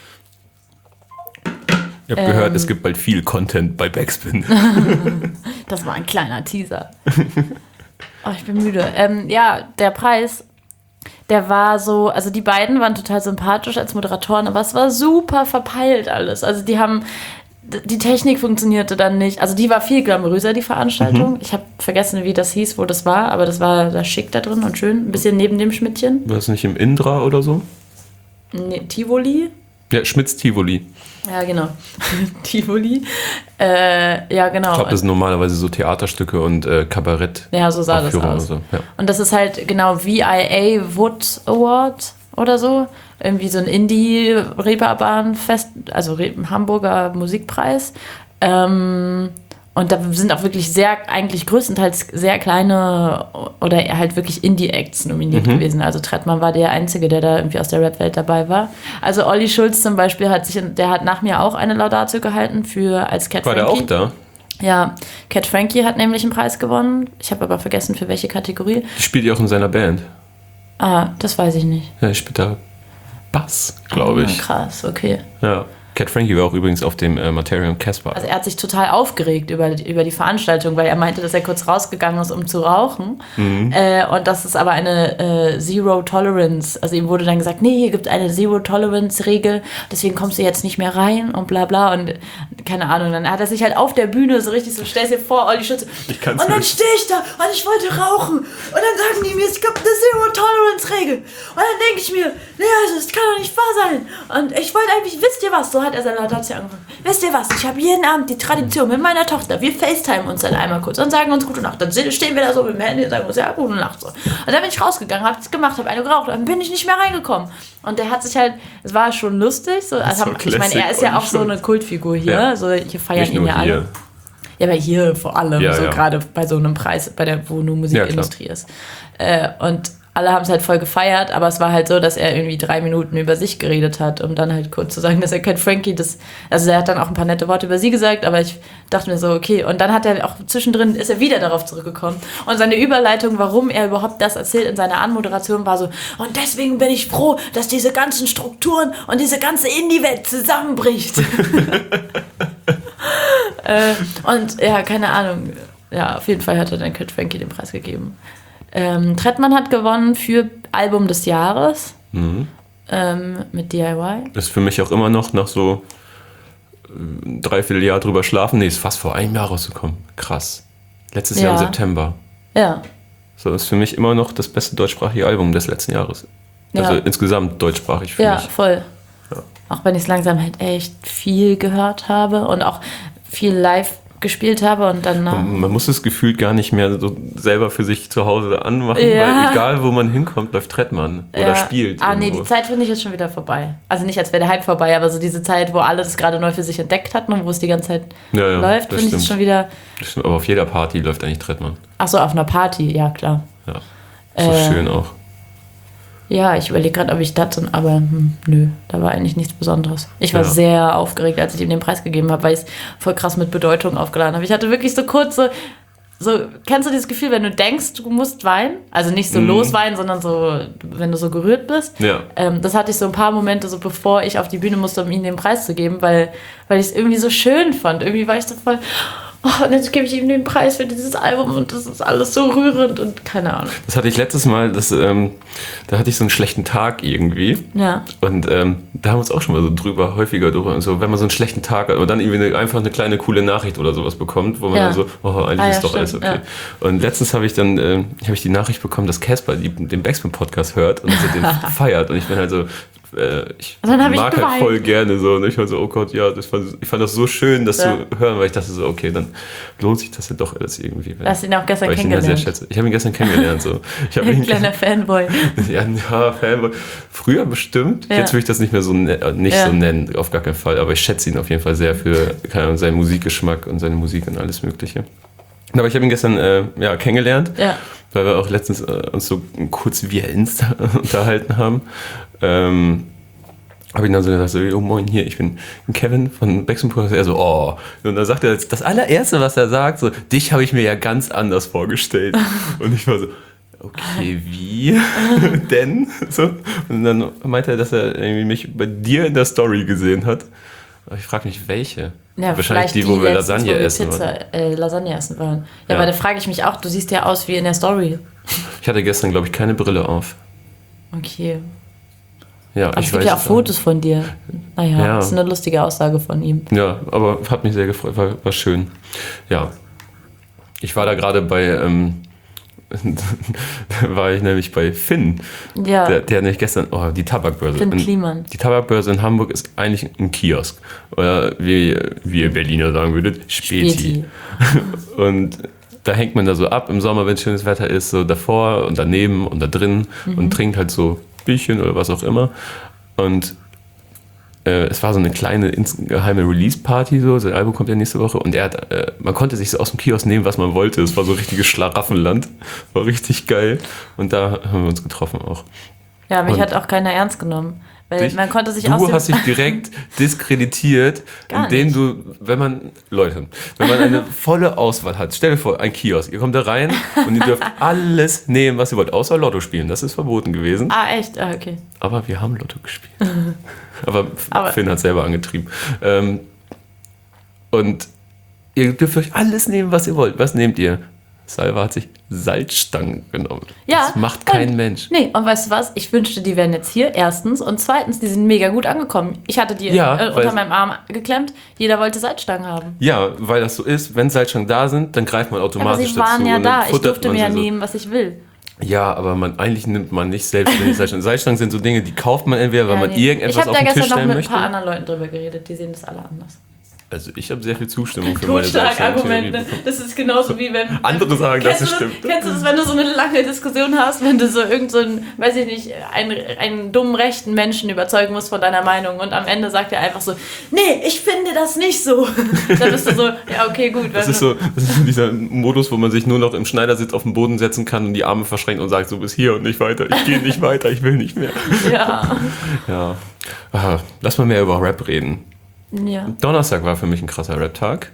habe gehört, es gibt bald viel Content bei Backspin. Das war ein kleiner Teaser. Oh, ich bin müde. Ja, der Preis, der war so, also die beiden waren total sympathisch als Moderatoren, aber es war super verpeilt alles. Also die Technik funktionierte dann nicht. Also die war viel glamouröser, die Veranstaltung. Ich habe vergessen, wie das hieß, wo das war, aber das war da schick da drin und schön. Ein bisschen neben dem Schmidtchen. War das nicht im Indra oder so? Nee, Tivoli. Ja, Schmitz Tivoli. Ja, genau. Tivoli. Ja, genau. Ich glaube, das sind normalerweise so Theaterstücke und Kabarett. Ja, so sah das aus. So. Ja. Und das ist halt genau VIA Wood Award oder so. Irgendwie so ein Indie-Reeperbahn-Fest, also Hamburger Musikpreis. Und da sind auch wirklich eigentlich größtenteils sehr kleine oder halt wirklich Indie-Acts nominiert gewesen. Also Trettmann war der Einzige, der da irgendwie aus der Rap-Welt dabei war. Also Olli Schulz zum Beispiel der hat nach mir auch eine Laudatio gehalten als Cat Frankie. War der auch da? Ja, Cat Frankie hat nämlich einen Preis gewonnen. Ich habe aber vergessen, für welche Kategorie. Die spielt ja auch in seiner Band. Ah, das weiß ich nicht. Ja, ich spiele da Bass, glaube ich. Krass, okay. Ja. Cat Frankie war auch übrigens auf dem Materia und Casper. Also er hat sich total aufgeregt über die Veranstaltung, weil er meinte, dass er kurz rausgegangen ist, um zu rauchen. Und das ist aber eine Zero Tolerance. Also ihm wurde dann gesagt, nee, hier gibt es eine Zero Tolerance Regel, deswegen kommst du jetzt nicht mehr rein und bla bla. Und keine Ahnung, dann hat er sich halt auf der Bühne so richtig so, stellst dir vor, Olli Schulz. Und dann stehe ich da und ich wollte rauchen. Und dann sagen die mir, es gibt eine Zero Tolerance Regel. Und dann denke ich mir, nee, also das kann doch nicht wahr sein. Und ich wollte eigentlich, wisst ihr was, so hat er seine Laudatio angefangen. Wisst ihr was, ich habe jeden Abend die Tradition mit meiner Tochter, wir FaceTime uns dann einmal kurz und sagen uns gute Nacht. Dann stehen wir da so mit dem Handy und sagen uns, ja, gute Nacht. So. Und dann bin ich rausgegangen, habe es gemacht, habe eine geraucht, dann bin ich nicht mehr reingekommen. Und der hat sich halt, es war schon lustig, so, also ich meine, er ist ja auch so eine Kultfigur hier, ja. So, hier feiern ihn ja alle. Ja, aber hier vor allem, ja, so gerade bei so einem Preis, wo nur Musikindustrie ist. Und alle haben es halt voll gefeiert, aber es war halt so, dass er irgendwie 3 Minuten über sich geredet hat, um dann halt kurz zu sagen, dass er Cat Frankie also er hat dann auch ein paar nette Worte über sie gesagt, aber ich dachte mir so, okay, und dann hat er auch zwischendrin, ist er wieder darauf zurückgekommen und seine Überleitung, warum er überhaupt das erzählt in seiner Anmoderation war so, und deswegen bin ich froh, dass diese ganzen Strukturen und diese ganze Indie-Welt zusammenbricht. Und ja, keine Ahnung, ja, auf jeden Fall hat er dann Cat Frankie den Preis gegeben. Trettmann hat gewonnen für Album des Jahres mit DIY. Das ist für mich auch immer noch nach so 3/4 Jahr drüber schlafen. Nee, ist fast vor einem Jahr rausgekommen. Krass. Letztes Jahr im September. Ja. So, ist für mich immer noch das beste deutschsprachige Album des letzten Jahres. Also insgesamt deutschsprachig für mich. Ja, voll. Ja. Auch wenn ich es langsam halt echt viel gehört habe und auch viel live gespielt habe und dann... Man muss das Gefühl gar nicht mehr so selber für sich zu Hause anmachen, weil egal, wo man hinkommt, läuft Trettmann oder spielt. Nee, die Zeit finde ich jetzt schon wieder vorbei. Also nicht, als wäre der Hype vorbei, aber so diese Zeit, wo alle das gerade neu für sich entdeckt hatten und wo es die ganze Zeit läuft, finde ich es schon wieder... Das stimmt, aber auf jeder Party läuft eigentlich Trettmann. Ach so, auf einer Party, ja klar. Ja, so schön auch. Ja, ich überlege gerade, ob ich das... Aber nö, da war eigentlich nichts Besonderes. Ich war sehr aufgeregt, als ich ihm den Preis gegeben habe, weil ich es voll krass mit Bedeutung aufgeladen habe. Ich hatte wirklich so kurze... kennst du dieses Gefühl, wenn du denkst, du musst weinen? Also nicht so losweinen, sondern so, wenn du so gerührt bist. Ja. Das hatte ich so ein paar Momente, so bevor ich auf die Bühne musste, um ihm den Preis zu geben, weil ich es irgendwie so schön fand. Irgendwie war ich so voll... und jetzt gebe ich ihm den Preis für dieses Album und das ist alles so rührend und keine Ahnung. Das hatte ich letztes Mal, da hatte ich so einen schlechten Tag irgendwie. Ja. Und da haben wir uns auch schon mal so häufiger drüber und so, wenn man so einen schlechten Tag hat und dann irgendwie einfach eine kleine coole Nachricht oder sowas bekommt, wo man dann so, eigentlich ist doch alles okay. Ja. Und letztens habe ich die Nachricht bekommen, dass Casper den Backspin-Podcast hört und dass er den feiert und ich bin halt so, ich mag halt voll gerne so und ich war so, oh Gott, ja, ich fand das so schön, das zu hören, weil ich dachte so, okay, dann lohnt sich das ja doch alles irgendwie. Du hast ihn auch gestern kennengelernt. Ich habe ihn gestern kennengelernt. So. Ein kleiner Fanboy. Ja, Fanboy. Früher bestimmt, jetzt würde ich das nicht mehr so so nennen, auf gar keinen Fall, aber ich schätze ihn auf jeden Fall sehr für seinen Musikgeschmack und seine Musik und alles Mögliche. Aber ich habe ihn gestern kennengelernt, weil wir auch letztens uns so kurz via Insta unterhalten haben. Habe ich dann so gesagt, so, oh moin, hier, ich bin Kevin von Backspin Podcast. Er so, oh. Und dann sagt er, das allererste, was er sagt, so, dich habe ich mir ja ganz anders vorgestellt. Und ich war so, okay, wie denn? So. Und dann meinte er, dass er irgendwie mich bei dir in der Story gesehen hat. Aber ich frage mich, welche? Ja, wahrscheinlich die, wo wir Lasagne essen waren. Lasagne essen waren. Ja, aber da frage ich mich auch, du siehst ja aus wie in der Story. Ich hatte gestern, glaube ich, keine Brille auf. Okay. Ja, aber es gibt ja auch Fotos von dir. Naja, das ist eine lustige Aussage von ihm. Ja, aber hat mich sehr gefreut, war schön. Ja, ich war da gerade war ich nämlich bei Finn. Ja. Der nämlich gestern, die Tabakbörse. Finn Kliman. Die Tabakbörse in Hamburg ist eigentlich ein Kiosk. Oder wie ihr Berliner sagen würdet, Späti. Und da hängt man da so ab im Sommer, wenn schönes Wetter ist, so davor und daneben und da drin und trinkt halt so Bierchen oder was auch immer. Und es war so eine kleine geheime Release-Party, so. Sein Album kommt ja nächste Woche und man konnte sich so aus dem Kiosk nehmen, was man wollte. Es war so richtiges Schlaraffenland. War richtig geil. Und da haben wir uns getroffen auch. Ja, mich hat auch keiner ernst genommen. Weil man konnte sich Du hast dich direkt diskreditiert, wenn man eine volle Auswahl hat. Stell dir vor, ein Kiosk, ihr kommt da rein und ihr dürft alles nehmen, was ihr wollt, außer Lotto spielen. Das ist verboten gewesen. Ah, echt? Ah, okay. Aber wir haben Lotto gespielt. aber Finn hat selber angetrieben. Und ihr dürft euch alles nehmen, was ihr wollt. Was nehmt ihr? Salva hat sich Salzstangen genommen. Ja, das macht kein Mensch. Nee, und weißt du was? Ich wünschte, die wären jetzt hier, erstens. Und zweitens, die sind mega gut angekommen. Ich hatte die unter meinem Arm geklemmt. Jeder wollte Salzstangen haben. Ja, weil das so ist. Wenn Salzstangen da sind, dann greift man automatisch dazu. Aber sie waren ja da. Ich durfte mir ja nehmen, was ich will. Ja, aber eigentlich nimmt man nicht selbstständig Salzstangen. Salzstangen sind so Dinge, die kauft man entweder, weil man irgendetwas auf den Tisch stellen möchte. Ich habe da gestern noch mit ein paar anderen Leuten drüber geredet. Die sehen das alle anders. Also ich habe sehr viel Zustimmung für meine Totschlagargumente. Das ist genauso wie wenn... Andere sagen, dass es stimmt. Kennst du das, wenn du so eine lange Diskussion hast, wenn du so weiß ich nicht, einen dummen rechten Menschen überzeugen musst von deiner Meinung und am Ende sagt er einfach so, nee, ich finde das nicht so. Dann bist du so, ja okay, gut. Das ist dieser Modus, wo man sich nur noch im Schneidersitz auf den Boden setzen kann und die Arme verschränkt und sagt, so bis hier und nicht weiter. Ich gehe nicht weiter, ich will nicht mehr. Ja. Lass mal mehr über Rap reden. Ja. Donnerstag war für mich ein krasser Rap-Tag,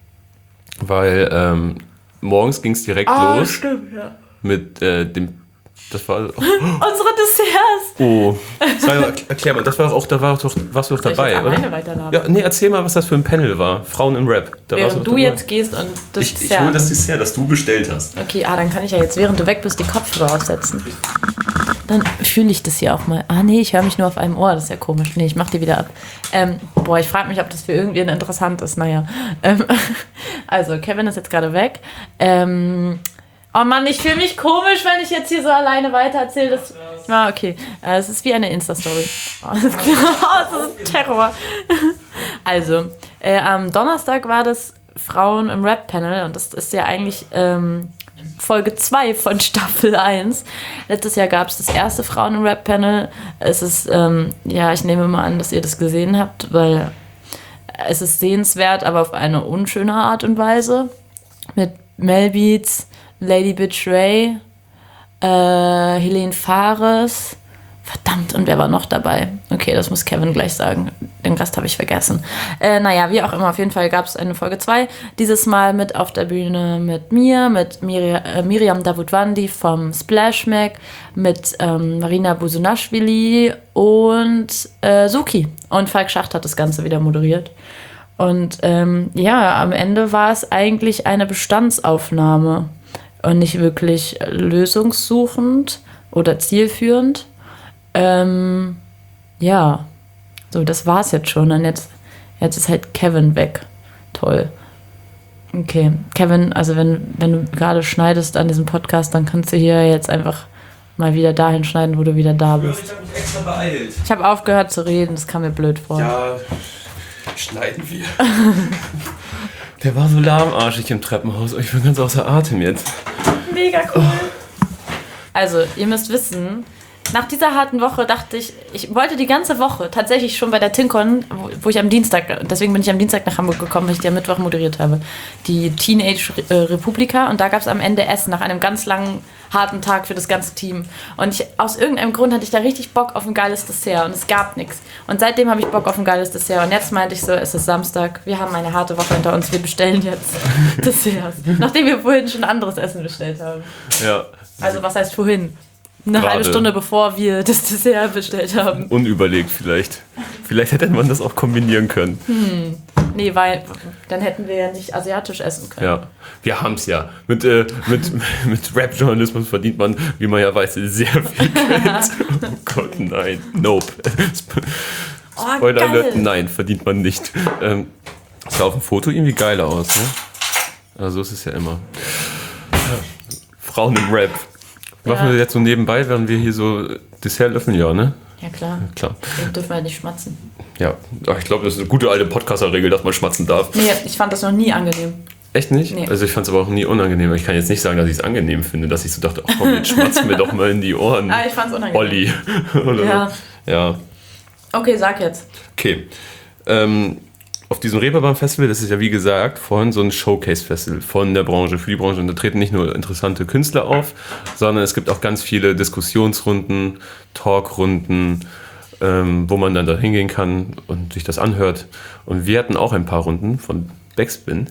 weil morgens ging es direkt los. Stimmt, ja. Mit dem. Das war. Unsere Desserts! Oh. Erklär mal, warst du doch dabei, oder? Ja, nee, erzähl mal, was das für ein Panel war. Frauen im Rap. Während du jetzt gehst und das Dessert. Ich hole das Dessert, das du bestellt hast. Okay, dann kann ich ja jetzt, während du weg bist, die Kopfhörer aufsetzen. Dann fühle ich das hier auch mal. Nee, ich höre mich nur auf einem Ohr, das ist ja komisch. Nee, ich mach die wieder ab. Ich frage mich, ob das für irgendwen interessant ist. Naja. Also, Kevin ist jetzt gerade weg. Oh Mann, ich fühle mich komisch, wenn ich jetzt hier so alleine weitererzähle. Okay. Es ist wie eine Insta-Story. Das ist Terror. Also, am Donnerstag war das Frauen im Rap-Panel und das ist ja eigentlich Folge 2 von Staffel 1. Letztes Jahr gab es das erste Frauen im Rap-Panel. Es ist, ich nehme mal an, dass ihr das gesehen habt, weil es ist sehenswert, aber auf eine unschöne Art und Weise. Mit Mel Beats, Lady Bitch Ray, Helene Fares. Verdammt, und wer war noch dabei? Okay, das muss Kevin gleich sagen. Den Rest habe ich vergessen. Wie auch immer, auf jeden Fall gab es eine Folge 2. Dieses Mal mit auf der Bühne mit mir, mit Miriam Davutwandi vom Splash Mag, mit Marina Busunashvili und Suki. Und Falk Schacht hat das Ganze wieder moderiert. Und am Ende war es eigentlich eine Bestandsaufnahme und nicht wirklich lösungssuchend oder zielführend. So, das war's jetzt schon. Und jetzt ist halt Kevin weg. Toll. Okay, Kevin, also wenn du gerade schneidest an diesem Podcast, dann kannst du hier jetzt einfach mal wieder dahin schneiden, wo du wieder da bist. Ich habe mich extra beeilt. Ich habe aufgehört zu reden, das kam mir blöd vor. Ja, schneiden wir. Der war so lahmarschig im Treppenhaus. Ich bin ganz außer Atem jetzt. Mega cool. Also, ihr müsst wissen, nach dieser harten Woche dachte ich wollte die ganze Woche tatsächlich schon bei der TinCon, wo ich am Dienstag, deswegen bin ich am Dienstag nach Hamburg gekommen, weil ich die am Mittwoch moderiert habe, die Teenage Republika, und da gab es am Ende Essen nach einem ganz langen, harten Tag für das ganze Team. Und aus irgendeinem Grund hatte ich da richtig Bock auf ein geiles Dessert und es gab nichts. Und seitdem habe ich Bock auf ein geiles Dessert. Und jetzt meinte ich so, es ist Samstag, wir haben eine harte Woche hinter uns, wir bestellen jetzt Desserts. Nachdem wir vorhin schon anderes Essen bestellt haben. Ja. Also was heißt vorhin? Eine halbe Stunde bevor wir das Dessert bestellt haben. Unüberlegt vielleicht. Vielleicht hätte man das auch kombinieren können. Nee, weil dann hätten wir ja nicht asiatisch essen können. Ja, wir haben es ja. Mit Rap-Journalismus verdient man, wie man ja weiß, sehr viel Geld. Oh Gott, nein. Nope. Spoiler Alert, nein, verdient man nicht. Das sah auf dem Foto irgendwie geiler aus, ne? Aber so ist es ja immer. Frauen im Rap. Machen wir jetzt so nebenbei, während wir hier so Dessert löffeln, ja, ne? Ja, klar. Wir dürfen halt nicht schmatzen. Ja, ich glaube, das ist eine gute alte Podcaster-Regel, dass man schmatzen darf. Nee, ich fand das noch nie angenehm. Echt nicht? Nee. Also ich fand es aber auch nie unangenehm. Ich kann jetzt nicht sagen, dass ich es angenehm finde, dass ich so dachte, ach komm, jetzt schmatzen wir doch mal in die Ohren. Ich fand es unangenehm. Olli. Oder ja. Okay, sag jetzt. Okay. Auf diesem Reeperbahn-Festival, das ist ja wie gesagt vorhin so ein Showcase-Festival von der Branche, für die Branche. Und da treten nicht nur interessante Künstler auf, sondern es gibt auch ganz viele Diskussionsrunden, Talkrunden, wo man dann da hingehen kann und sich das anhört. Und wir hatten auch ein paar Runden von Backspin.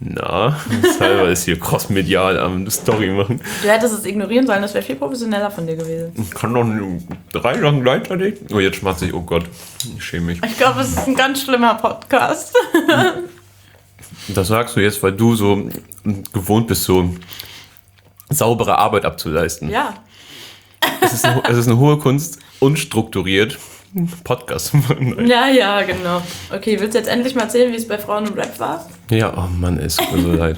Salva ist hier crossmedial am Story machen. Du hättest es ignorieren sollen, das wäre viel professioneller von dir gewesen. Ich kann doch 3 Sachen gleichzeitig. Oh, jetzt schmatze ich, oh Gott, ich schäme mich. Ich glaube, es ist ein ganz schlimmer Podcast. Das sagst du jetzt, weil du so gewohnt bist, so saubere Arbeit abzuleisten. Ja. Es ist eine hohe Kunst, unstrukturiert Podcast. Ja, genau. Okay, willst du jetzt endlich mal erzählen, wie es bei Frauen im Rap war? Ja, oh Mann, ist so leid.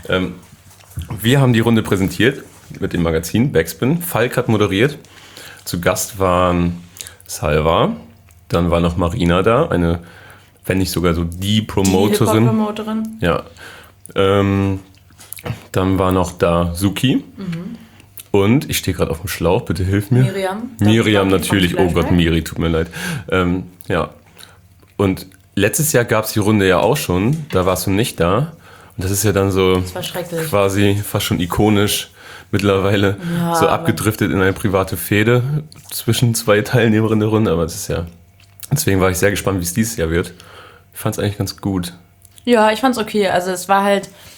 Wir haben die Runde präsentiert mit dem Magazin Backspin. Falk hat moderiert. Zu Gast waren Salva, dann war noch Marina da, eine, wenn nicht sogar so die Promoterin. Die Hip-Hop-Promoterin. Ja. Dann war noch da Suki. Und ich stehe gerade auf dem Schlauch, bitte hilf mir. Miriam natürlich. Oh Gott, Miri, tut mir leid. Ja. Und letztes Jahr gab es die Runde ja auch schon. Da warst du nicht da. Und das ist ja dann so quasi fast schon ikonisch mittlerweile so abgedriftet in eine private Fehde zwischen 2 Teilnehmerinnen der Runde. Aber das ist ja. Deswegen war ich sehr gespannt, wie es dieses Jahr wird. Ich fand es eigentlich ganz gut. Ja, ich fand es okay. Also es war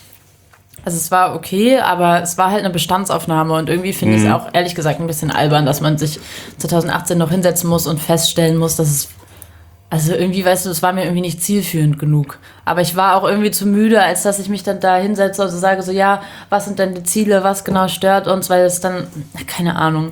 okay, aber es war halt eine Bestandsaufnahme und irgendwie finde ich es auch, ehrlich gesagt, ein bisschen albern, dass man sich 2018 noch hinsetzen muss und feststellen muss, dass es, also irgendwie, weißt du, es war mir irgendwie nicht zielführend genug. Aber ich war auch irgendwie zu müde, als dass ich mich dann da hinsetze und so sage, so ja, was sind denn die Ziele, was genau stört uns, weil es dann, keine Ahnung.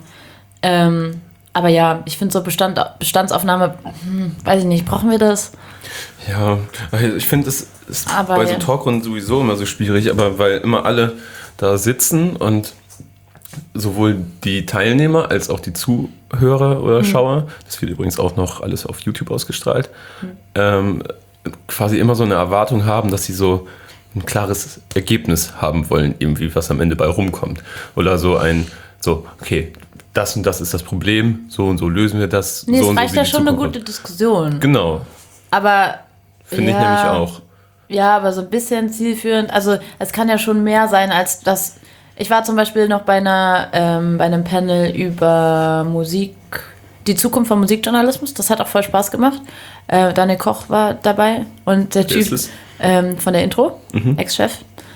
Aber ja, ich finde so Bestandsaufnahme, weiß ich nicht, brauchen wir das? Ja, ich finde, es ist bei so Talkrunden sowieso immer so schwierig, aber weil immer alle da sitzen und sowohl die Teilnehmer als auch die Zuhörer oder Schauer, das wird übrigens auch noch alles auf YouTube ausgestrahlt, quasi immer so eine Erwartung haben, dass sie so ein klares Ergebnis haben wollen, irgendwie, was am Ende bei rumkommt. Oder okay, das und das ist das Problem, so und so lösen wir das. Nee, so es reicht ja schon eine gute Diskussion. Genau. Aber finde ich nämlich auch. Ja, aber so ein bisschen zielführend. Also es kann ja schon mehr sein als das. Ich war zum Beispiel noch bei einem Panel über Musik, die Zukunft von Musikjournalismus. Das hat auch voll Spaß gemacht. Daniel Koch war dabei und der Typ von der Intro, Ex-Chef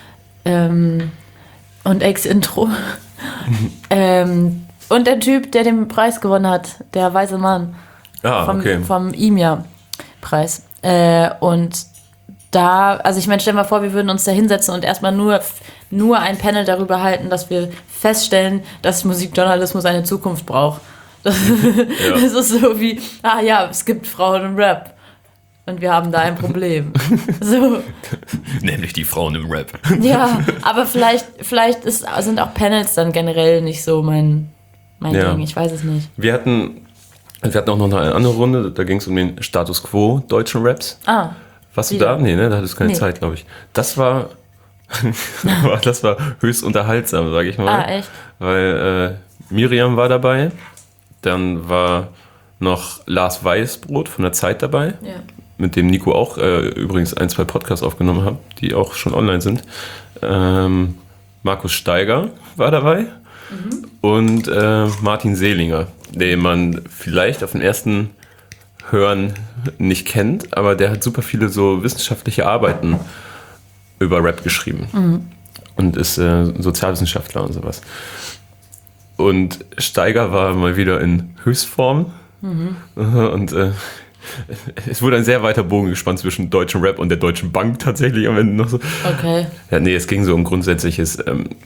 und Ex-Intro. Und der Typ, der den Preis gewonnen hat, der weiße Mann vom IMIA-Preis. Und da, also ich meine, stell mal vor, wir würden uns da hinsetzen und erstmal nur ein Panel darüber halten, dass wir feststellen, dass Musikjournalismus eine Zukunft braucht. Das ist so wie, es gibt Frauen im Rap. Und wir haben da ein Problem. So. Nämlich die Frauen im Rap. Ja, aber vielleicht sind auch Panels dann generell nicht so mein Ding. Ich weiß es nicht. Wir hatten auch noch eine andere Runde, da ging es um den Status Quo deutschen Raps. Warst du da? Nee, ne? Da hattest du keine Zeit, glaube ich. Das war höchst unterhaltsam, sage ich mal. Echt? Weil Miriam war dabei, dann war noch Lars Weißbrot von der Zeit dabei, mit dem Nico auch übrigens 1-2 Podcasts aufgenommen hat, die auch schon online sind. Markus Steiger war dabei und Martin Seelinger, den man vielleicht auf den ersten Hören nicht kennt, aber der hat super viele so wissenschaftliche Arbeiten über Rap geschrieben und ist Sozialwissenschaftler und sowas. Und Steiger war mal wieder in Höchstform und es wurde ein sehr weiter Bogen gespannt zwischen deutschem Rap und der Deutschen Bank tatsächlich am Ende noch so. Okay. Ja, nee, es ging so um Grundsätzliches,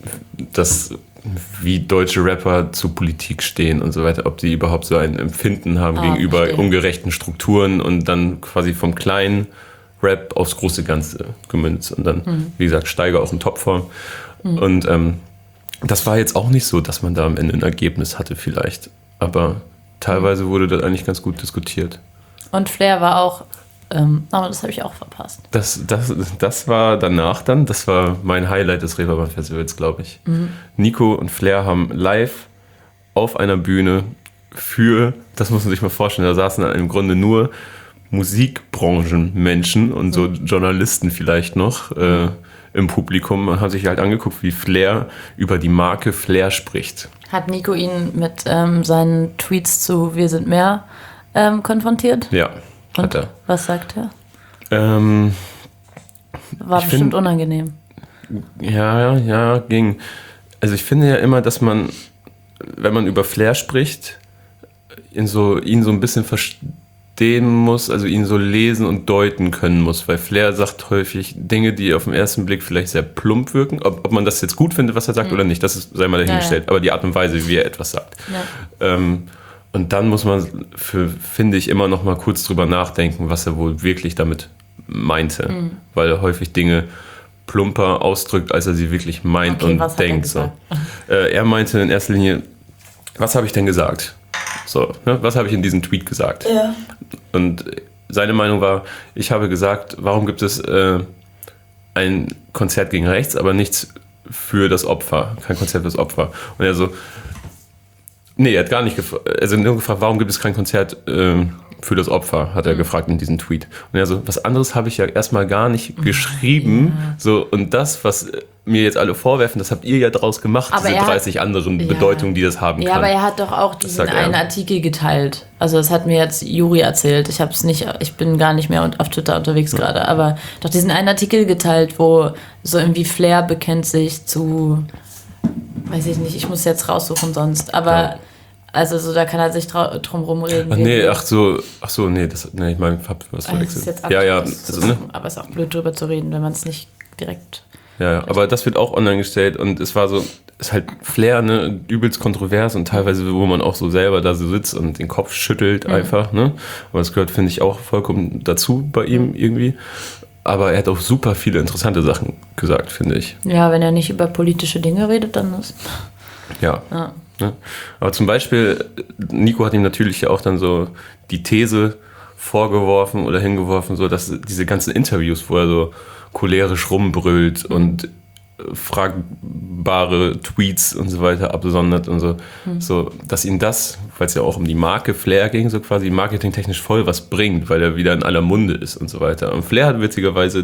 wie deutsche Rapper zu Politik stehen und so weiter, ob sie überhaupt so ein Empfinden haben gegenüber ungerechten Strukturen und dann quasi vom kleinen Rap aufs große Ganze gemünzt und dann, wie gesagt, Steiger auch in Topform. Und das war jetzt auch nicht so, dass man da am Ende ein Ergebnis hatte vielleicht, aber teilweise wurde das eigentlich ganz gut diskutiert. Und Flair war auch, aber das habe ich auch verpasst. Das war danach dann, das war mein Highlight des Reeperbahn-Festivals, glaube ich. Nico und Flair haben live auf einer Bühne das muss man sich mal vorstellen, da saßen dann im Grunde nur Musikbranchenmenschen und so Journalisten vielleicht noch im Publikum und haben sich halt angeguckt, wie Flair über die Marke Flair spricht. Hat Nico ihn mit seinen Tweets zu Wir sind mehr konfrontiert? Ja, und hat er. Was sagt er? War bestimmt find, unangenehm. Ja, ging. Also ich finde ja immer, dass man, wenn man über Flair spricht, ihn so ein bisschen verstehen muss, also ihn so lesen und deuten können muss, weil Flair sagt häufig Dinge, die auf den ersten Blick vielleicht sehr plump wirken. Ob man das jetzt gut findet, was er sagt oder nicht, das sei mal dahingestellt. Aber die Art und Weise, wie er etwas sagt. Ja. Und dann muss man, finde ich, immer noch mal kurz drüber nachdenken, was er wohl wirklich damit meinte. Weil er häufig Dinge plumper ausdrückt, als er sie wirklich meint und denkt. So. Er meinte in erster Linie, was habe ich denn gesagt? So, ne? Was habe ich in diesem Tweet gesagt? Ja. Und seine Meinung war, ich habe gesagt, warum gibt es ein Konzert gegen rechts, aber nichts für das Opfer, kein Konzert für das Opfer. Und er so, nee, er hat gar nicht gefragt, nur gefragt, warum gibt es kein Konzert für das Opfer, hat er gefragt in diesem Tweet. Und er so, was anderes habe ich ja erstmal gar nicht geschrieben. Ja. So, und das, was mir jetzt alle vorwerfen, das habt ihr ja draus gemacht, aber diese 30 anderen Bedeutungen, die das haben kann. Ja, aber er hat doch auch diesen einen Artikel geteilt. Also das hat mir jetzt Juri erzählt. Ich bin gar nicht mehr auf Twitter unterwegs gerade, aber doch diesen einen Artikel geteilt, wo so irgendwie Flair bekennt sich zu, weiß ich nicht, ich muss jetzt raussuchen sonst, aber also so, da kann er sich drum rumreden. Ich meine, ich hab was verwechselt. Aber es ist auch blöd, drüber zu reden, wenn man es nicht direkt... Ja, aber das wird auch online gestellt und es war so, ist halt Flair, ne, übelst kontrovers und teilweise, wo man auch so selber da so sitzt und den Kopf schüttelt einfach, ne. Aber das gehört, finde ich, auch vollkommen dazu bei ihm irgendwie. Aber er hat auch super viele interessante Sachen gesagt, finde ich. Ja, wenn er nicht über politische Dinge redet, dann ist... Ja. Aber zum Beispiel, Nico hat ihm natürlich auch dann so die These vorgeworfen oder hingeworfen, so dass diese ganzen Interviews, wo er so cholerisch rumbrüllt und fragbare Tweets und so weiter absondert und so, so, dass ihn das, weil es ja auch um die Marke Flair ging, so quasi marketingtechnisch voll was bringt, weil er wieder in aller Munde ist und so weiter. Und Flair hat witzigerweise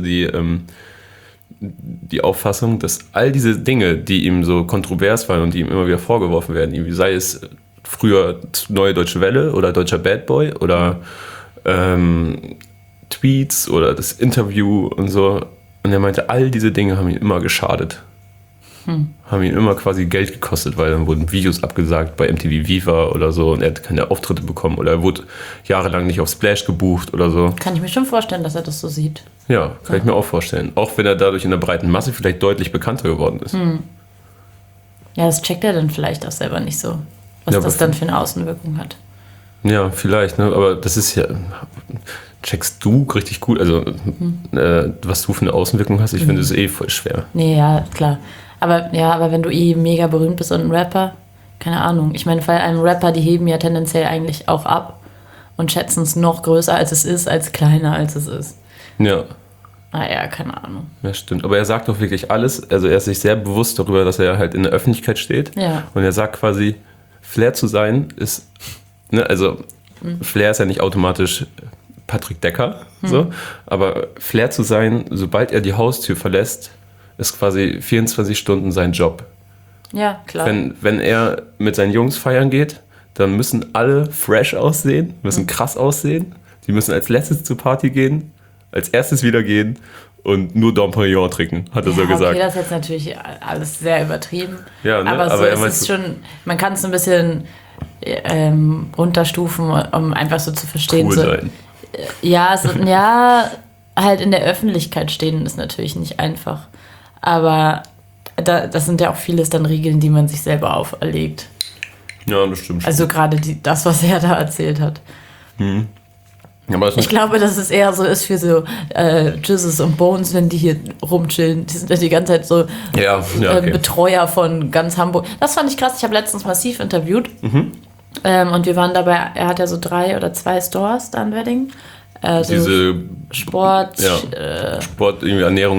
die Auffassung, dass all diese Dinge, die ihm so kontrovers waren und die ihm immer wieder vorgeworfen werden, irgendwie sei es früher Neue Deutsche Welle oder Deutscher Bad Boy oder Tweets oder das Interview und so. Und er meinte, all diese Dinge haben ihn immer geschadet. Haben ihn immer quasi Geld gekostet, weil dann wurden Videos abgesagt bei MTV Viva oder so und er hat keine Auftritte bekommen oder er wurde jahrelang nicht auf Splash gebucht oder so. Kann ich mir schon vorstellen, dass er das so sieht. Ja, kann ich mir auch vorstellen. Auch wenn er dadurch in der breiten Masse vielleicht deutlich bekannter geworden ist. Ja, das checkt er dann vielleicht auch selber nicht so, was das dann für eine Außenwirkung hat. Ja, vielleicht, ne? Aber das ist ja... Checkst du richtig gut, also was du für eine Außenwirkung hast? Ich finde es voll schwer. Nee, ja, klar. Aber wenn du mega berühmt bist und ein Rapper, keine Ahnung. Ich meine, vor allem Rapper, die heben ja tendenziell eigentlich auch ab und schätzen es noch größer, als es ist, als kleiner, als es ist. Ja. Naja, keine Ahnung. Ja, stimmt. Aber er sagt doch wirklich alles. Also er ist sich sehr bewusst darüber, dass er halt in der Öffentlichkeit steht. Ja. Und er sagt quasi, Flair zu sein ist, ne, also Flair ist ja nicht automatisch Patrick Decker, so, aber Flair zu sein, sobald er die Haustür verlässt, ist quasi 24 Stunden sein Job. Ja, klar. Wenn er mit seinen Jungs feiern geht, dann müssen alle fresh aussehen, müssen krass aussehen, die müssen als letztes zur Party gehen, als erstes wieder gehen und nur Dom Perignon trinken, hat er so gesagt. Okay, das ist jetzt natürlich alles sehr übertrieben, ja, ne? aber so ist es schon, man kann es ein bisschen runterstufen, um einfach so zu verstehen. Cool so, sein. Ja, halt in der Öffentlichkeit stehen ist natürlich nicht einfach. Aber das sind ja auch vieles dann Regeln, die man sich selber auferlegt. Ja, das stimmt schon. Also gerade das, was er da erzählt hat. Aber ich glaube, dass es eher so ist für so Jesus und Bones, wenn die hier rumchillen. Die sind ja die ganze Zeit so okay. Betreuer von ganz Hamburg. Das fand ich krass. Ich habe letztens Massiv interviewt. Und wir waren dabei, er hat ja so 3 oder 2 Stores da in Wedding. Diese Sport, Sport, irgendwie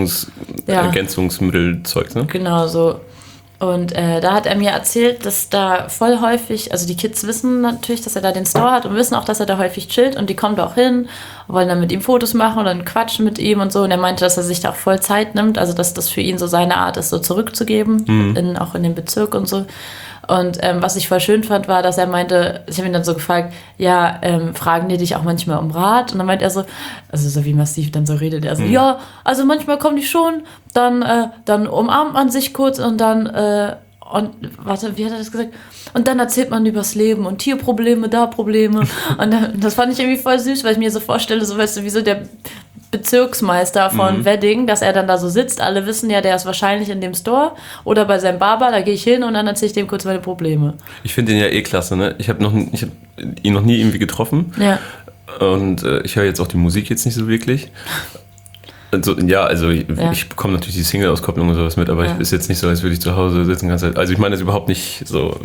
Ernährungsergänzungsmittelzeug, ne? Genau so. Und da hat er mir erzählt, dass da voll häufig, also die Kids wissen natürlich, dass er da den Store hat und wissen auch, dass er da häufig chillt und die kommen da auch hin und wollen dann mit ihm Fotos machen und dann quatschen mit ihm und so. Und er meinte, dass er sich da auch voll Zeit nimmt, also dass das für ihn so seine Art ist, so zurückzugeben, auch in den Bezirk und so. Und was ich voll schön fand, war, dass er meinte, ich habe ihn dann so gefragt, ja, fragen die dich auch manchmal um Rat? Und dann meint er so, also so wie Massiv dann so redet, er so, ja, also manchmal kommen die schon, dann umarmt man sich kurz und dann, und warte, wie hat er das gesagt? Und dann erzählt man übers Leben und hier Probleme, da Probleme. Und das fand ich irgendwie voll süß, weil ich mir so vorstelle, so weißt du, wie so der Bezirksmeister von Wedding, dass er dann da so sitzt. Alle wissen ja, der ist wahrscheinlich in dem Store oder bei seinem Barber, da gehe ich hin und dann erzähle ich dem kurz meine Probleme. Ich finde den ja klasse, ne? Ich hab ihn noch nie irgendwie getroffen. Ja. Und ich höre jetzt auch die Musik jetzt nicht so wirklich. Also, ich bekomme natürlich die Single-Auskopplung und sowas mit, aber es ist jetzt nicht so, als würde ich zu Hause sitzen die ganze Zeit. Also ich meine das überhaupt nicht so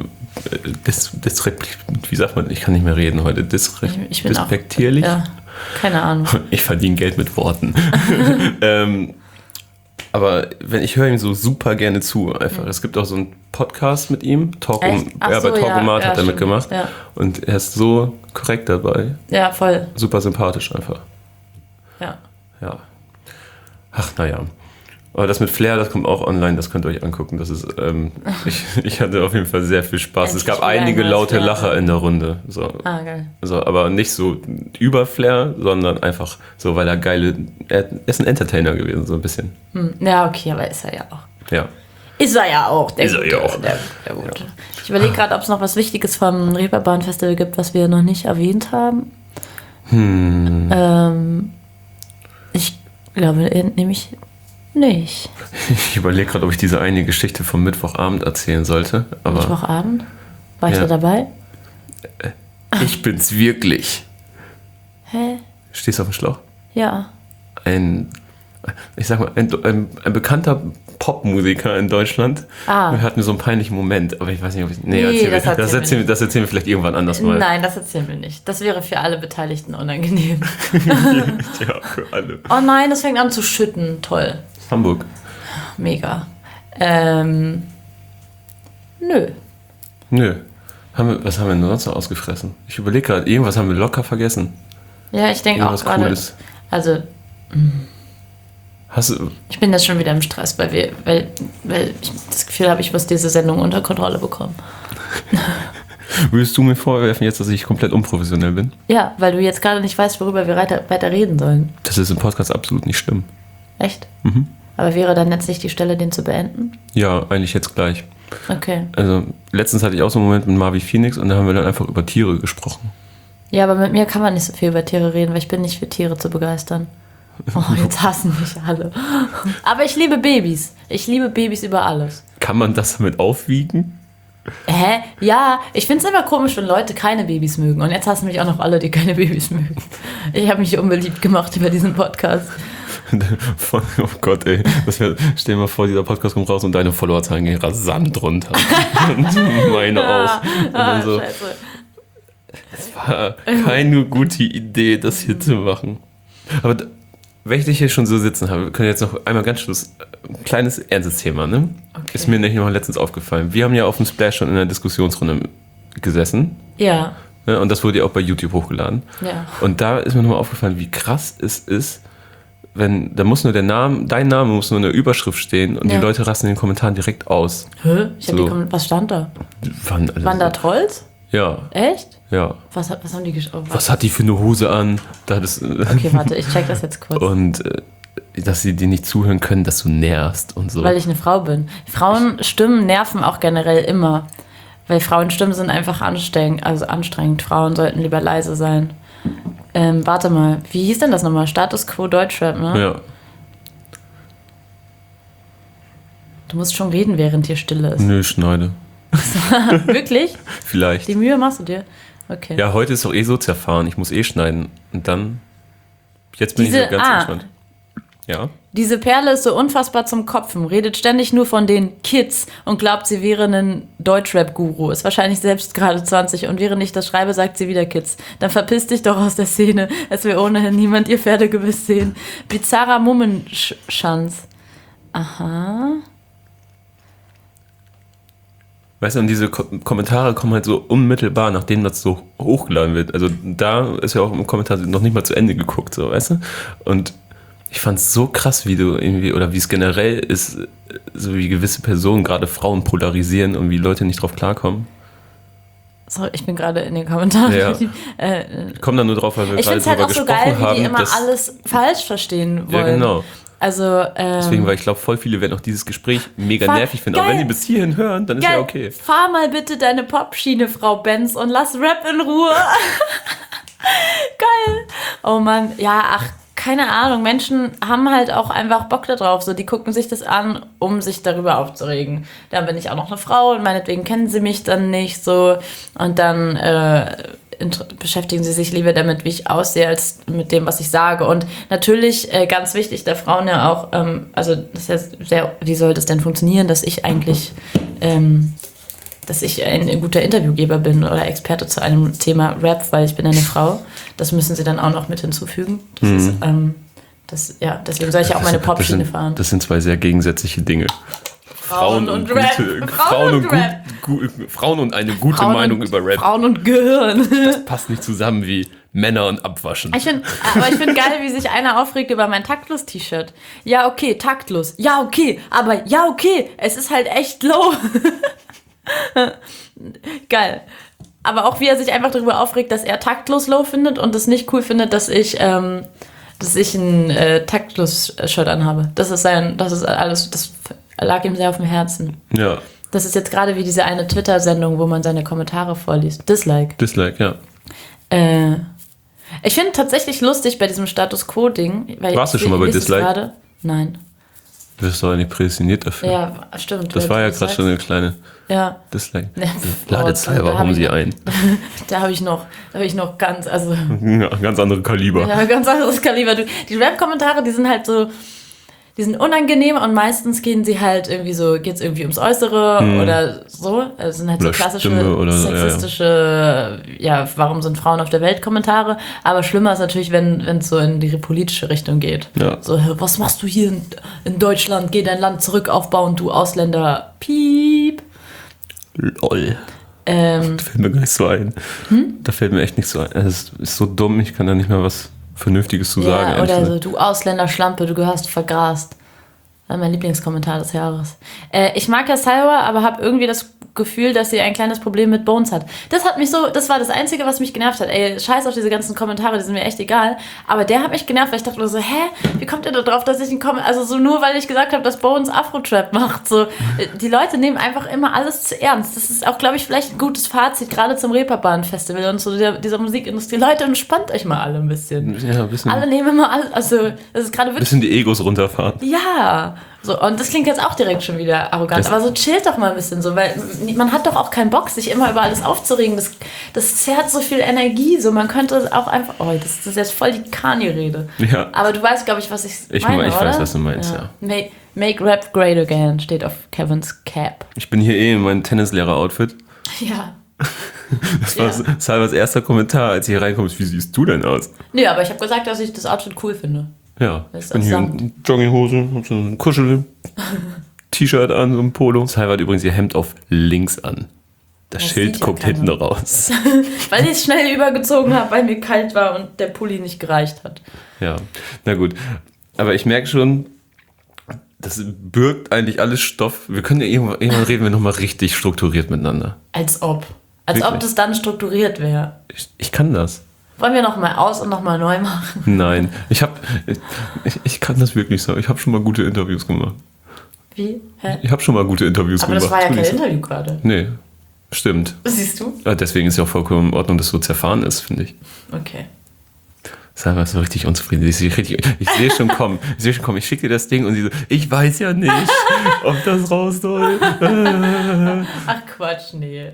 wie sagt man, ich kann nicht mehr reden heute, despektierlich. Ja, keine Ahnung. Ich verdiene Geld mit Worten. Aber ich höre ihm so super gerne zu, einfach. Es gibt auch so einen Podcast mit ihm, bei Talkomat hat er mitgemacht. Ja. Und er ist so korrekt dabei. Ja, voll. Super sympathisch einfach. Ja. Ach, naja. Aber das mit Flair, das kommt auch online, das könnt ihr euch angucken. Das ist, ich hatte auf jeden Fall sehr viel Spaß. Es gab einige laute Lacher in der Runde. So. Geil. So, aber nicht so über Flair, sondern einfach so, weil er ist ein Entertainer gewesen, so ein bisschen. Ja, okay, aber ist er ja auch. Ja. Ist er ja auch. Der Gute. Ja. Ich überlege gerade, ob es noch was Wichtiges vom Reeperbahn Festival gibt, was wir noch nicht erwähnt haben. Ich glaube nämlich nicht. Ich überlege gerade, ob ich diese eine Geschichte vom Mittwochabend erzählen sollte. Aber Mittwochabend? War ich da dabei? Ich bin's wirklich. Hä? Stehst du auf dem Schlauch? Ja. Ein bekannter Popmusiker in Deutschland. Wir hatten so einen peinlichen Moment, aber ich weiß nicht, ob ich... das erzählen wir vielleicht irgendwann anders mal. Nein, das erzählen wir nicht. Das wäre für alle Beteiligten unangenehm. Ja, für alle. Oh nein, es fängt an zu schütten. Toll. Hamburg. Mega. Nö. Was haben wir denn sonst noch ausgefressen? Ich überlege gerade, irgendwas haben wir locker vergessen. Ja, ich denke auch gerade... Cooles. Also... Ich bin jetzt schon wieder im Stress, weil ich das Gefühl habe, ich muss diese Sendung unter Kontrolle bekommen. Würdest du mir vorwerfen jetzt, dass ich komplett unprofessionell bin? Ja, weil du jetzt gerade nicht weißt, worüber wir weiter reden sollen. Das ist im Podcast absolut nicht schlimm. Echt? Mhm. Aber wäre dann jetzt nicht die Stelle, den zu beenden? Ja, eigentlich jetzt gleich. Okay. Also letztens hatte ich auch so einen Moment mit Marvi Phoenix und da haben wir dann einfach über Tiere gesprochen. Ja, aber mit mir kann man nicht so viel über Tiere reden, weil ich bin nicht für Tiere zu begeistern. Oh, jetzt hassen mich alle. Aber ich liebe Babys. Ich liebe Babys über alles. Kann man das damit aufwiegen? Hä? Ja, ich finde es immer komisch, wenn Leute keine Babys mögen. Und jetzt hassen mich auch noch alle, die keine Babys mögen. Ich habe mich unbeliebt gemacht über diesen Podcast. Oh Gott, ey. Stell dir mal vor, dieser Podcast kommt raus und deine Followerzahlen gehen rasant runter. Und meine auch. Und dann so, scheiße. Es war keine gute Idee, das hier zu machen. Aber wenn ich dich hier schon so sitzen habe, wir können jetzt noch einmal ganz Schluss, ein kleines ernstes Thema, ne? Okay. Ist mir nämlich noch letztens aufgefallen. Wir haben ja auf dem Splash schon in einer Diskussionsrunde gesessen. Ja. Ne? Und das wurde ja auch bei YouTube hochgeladen. Ja. Und da ist mir nochmal aufgefallen, wie krass es ist, da muss nur dein Name muss nur in der Überschrift stehen und die Leute rasten in den Kommentaren direkt aus. Hä? Was stand da? Waren da Trolls? Ja. Echt? Ja. Was haben die geschrieben? Was hat die für eine Hose an? Okay, warte, ich check das jetzt kurz. Und dass sie dir nicht zuhören können, dass du nervst und so. Weil ich eine Frau bin. Frauenstimmen nerven auch generell immer. Weil Frauenstimmen sind einfach anstrengend. Frauen sollten lieber leise sein. Warte mal, wie hieß denn das nochmal? Status Quo Deutschrap, ne? Ja. Du musst schon reden, während hier still ist. Nö, schneide. Wirklich? Vielleicht. Die Mühe machst du dir? Okay. Ja, heute ist doch so zerfahren. Ich muss schneiden. Und dann... Jetzt bin ich so ganz entspannt. Ja? Diese Perle ist so unfassbar zum Kopfen, redet ständig nur von den Kids und glaubt, sie wäre ein Deutschrap-Guru. Ist wahrscheinlich selbst gerade 20 und während ich das schreibe, sagt sie wieder Kids. Dann verpiss dich doch aus der Szene, es will ohnehin niemand ihr Pferdegebiss sehen. Bizarrer Mummenschanz. Aha... Weißt du, und diese Kommentare kommen halt so unmittelbar, nachdem das so hochgeladen wird. Also da ist ja auch im Kommentar noch nicht mal zu Ende geguckt, so, weißt du? Und ich fand es so krass, wie du irgendwie, oder wie es generell ist, so wie gewisse Personen, gerade Frauen, polarisieren und wie Leute nicht drauf klarkommen. Sorry, ich bin gerade in den Kommentaren. Ja. Ich komme da nur drauf, weil wir gerade drüber gesprochen haben. Ich finde es halt auch so geil, wie die immer alles falsch verstehen wollen. Ja, genau. Also, deswegen, weil ich glaube, voll viele werden auch dieses Gespräch mega nervig finden. Aber wenn die bis hierhin hören, dann ist ja okay. Fahr mal bitte deine Popschiene, Frau Benz, und lass Rap in Ruhe. Geil. Oh Mann, ja, keine Ahnung. Menschen haben halt auch einfach Bock da drauf. So, die gucken sich das an, um sich darüber aufzuregen. Dann bin ich auch noch eine Frau und meinetwegen kennen sie mich dann nicht so. Und dann beschäftigen sie sich lieber damit, wie ich aussehe, als mit dem, was ich sage. Und natürlich, ganz wichtig, der Frauen ja auch, also das ist ja sehr, wie soll das denn funktionieren, dass ich eigentlich, dass ich ein guter Interviewgeber bin oder Experte zu einem Thema Rap, weil ich bin eine Frau. Das müssen sie dann auch noch mit hinzufügen. Deswegen soll ich ja auch meine Popschiene fahren. Das sind zwei sehr gegensätzliche Dinge. Frauen und Rap. Frauen und eine gute Meinung über Rap. Frauen und Gehirn. Das passt nicht zusammen wie Männer und Abwaschen. Ich finde geil, wie sich einer aufregt über mein Taktlos-T-Shirt. Ja, okay, taktlos. Ja, okay, aber ja, okay, es ist halt echt low. Geil. Aber auch wie er sich einfach darüber aufregt, dass er taktlos low findet und es nicht cool findet, dass ich ein Taktlos-Shirt anhabe. Das ist alles, das lag ihm sehr auf dem Herzen. Ja. Das ist jetzt gerade wie diese eine Twitter-Sendung, wo man seine Kommentare vorliest. Dislike, ja. Ich finde tatsächlich lustig bei diesem Status Quo-Ding. Warst du schon mal bei Dislike? Nein. Du bist doch nicht prädestiniert dafür. Ja, stimmt. Das war ja gerade schon eine kleine Dislike. Ladezeit, warum sie ein? Da habe ich noch ganz, ganz andere Kaliber. Ja, ganz anderes Kaliber. Die Rap-Kommentare, die sind halt so, die sind unangenehm und meistens gehen sie halt irgendwie so, geht's irgendwie ums Äußere oder so. Also sind halt oder so klassische oder sexistische, warum sind Frauen auf der Welt Kommentare. Aber schlimmer ist natürlich, wenn es so in die politische Richtung geht. Ja. So, was machst du hier in Deutschland? Geh dein Land zurück aufbauen, du Ausländer. Piep. Lol. Da fällt mir gar nicht so ein. Da fällt mir echt nichts so ein. Es ist so dumm, ich kann da nicht mehr was Vernünftiges zu sagen. Oder so, du Ausländer-Schlampe, du gehörst vergrast. Das war mein Lieblingskommentar des Jahres. Ich mag ja Salwa, aber habe irgendwie das Gefühl, dass sie ein kleines Problem mit Bones hat. Das war das Einzige, was mich genervt hat. Ey, scheiß auf diese ganzen Kommentare, die sind mir echt egal. Aber der hat mich genervt, weil ich dachte nur so, wie kommt ihr da drauf, dass ich einen Kommentar, also so nur, weil ich gesagt habe, dass Bones Afro-Trap macht. So, die Leute nehmen einfach immer alles zu ernst. Das ist auch, glaube ich, vielleicht ein gutes Fazit, gerade zum Reeperbahn-Festival und so dieser Musikindustrie. Leute, entspannt euch mal alle ein bisschen. Ja, ein bisschen. Alle nehmen immer alles, also das ist gerade wirklich... Ein bisschen die Egos runterfahren. Ja, so, und das klingt jetzt auch direkt schon wieder arrogant, aber so chillt doch mal ein bisschen so, weil man hat doch auch keinen Bock, sich immer über alles aufzuregen. Das zerrt so viel Energie, so man könnte auch einfach, das ist jetzt voll die Kanye-Rede. Ja. Aber du weißt, glaube ich, was ich meine, ich oder? weiß, was du meinst, ja. Make Rap great again, steht auf Kevins Cap. Ich bin hier in meinem Tennislehrer-Outfit. Ja. Das war Salvas erster Kommentar, als ich hier reinkomme. Wie siehst du denn aus? Nee, aber ich habe gesagt, dass ich das Outfit cool finde. Ja, ich bin hier in Jogginghose, hab so ein Kuschel-T-Shirt an, so ein Polo. Salva hat übrigens ihr Hemd auf links an. Das Schild guckt hinten raus. Weil ich es schnell übergezogen habe, weil mir kalt war und der Pulli nicht gereicht hat. Ja, na gut. Aber ich merke schon, das birgt eigentlich alles Stoff. Wir können ja irgendwann reden wir nochmal richtig strukturiert miteinander. Als ob. Als ob das dann strukturiert wäre. Ich kann das. Wollen wir nochmal aus und nochmal neu machen? Nein, ich kann das wirklich so. Ich habe schon mal gute Interviews gemacht. Wie? Hä? Ich habe schon mal gute Interviews gemacht. Aber das war ja kein Interview gerade. Nee, stimmt. Siehst du? Ja, deswegen ist ja auch vollkommen in Ordnung, dass so zerfahren ist, finde ich. Okay. Salva ist so richtig unzufrieden. Ich sehe schon kommen. Ich schicke dir das Ding und sie so, ich weiß ja nicht, ob das raus soll. Ach Quatsch, nee.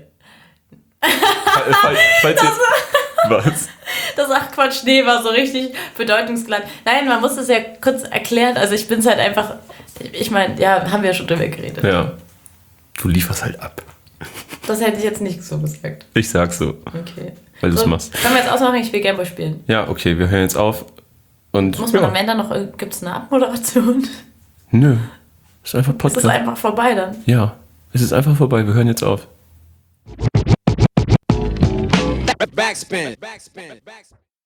Falls jetzt... Was? Das Ach Quatsch, nee, war so richtig bedeutungsglatt. Nein, man muss das ja kurz erklären. Also ich bin es halt einfach... Ich meine, ja, haben wir ja schon drüber geredet. Ja. Du lieferst halt ab. Das hätte ich jetzt nicht so gesagt. Ich sag's so. Okay. Weil du es machst. Können wir jetzt ausmachen, ich will Gameboy spielen. Ja, okay, wir hören jetzt auf. Und muss man am Ende noch... Gibt es eine Abmoderation? Nö. Ist einfach Podcast. Es ist einfach vorbei dann. Ja, es ist einfach vorbei. Wir hören jetzt auf. Backspin.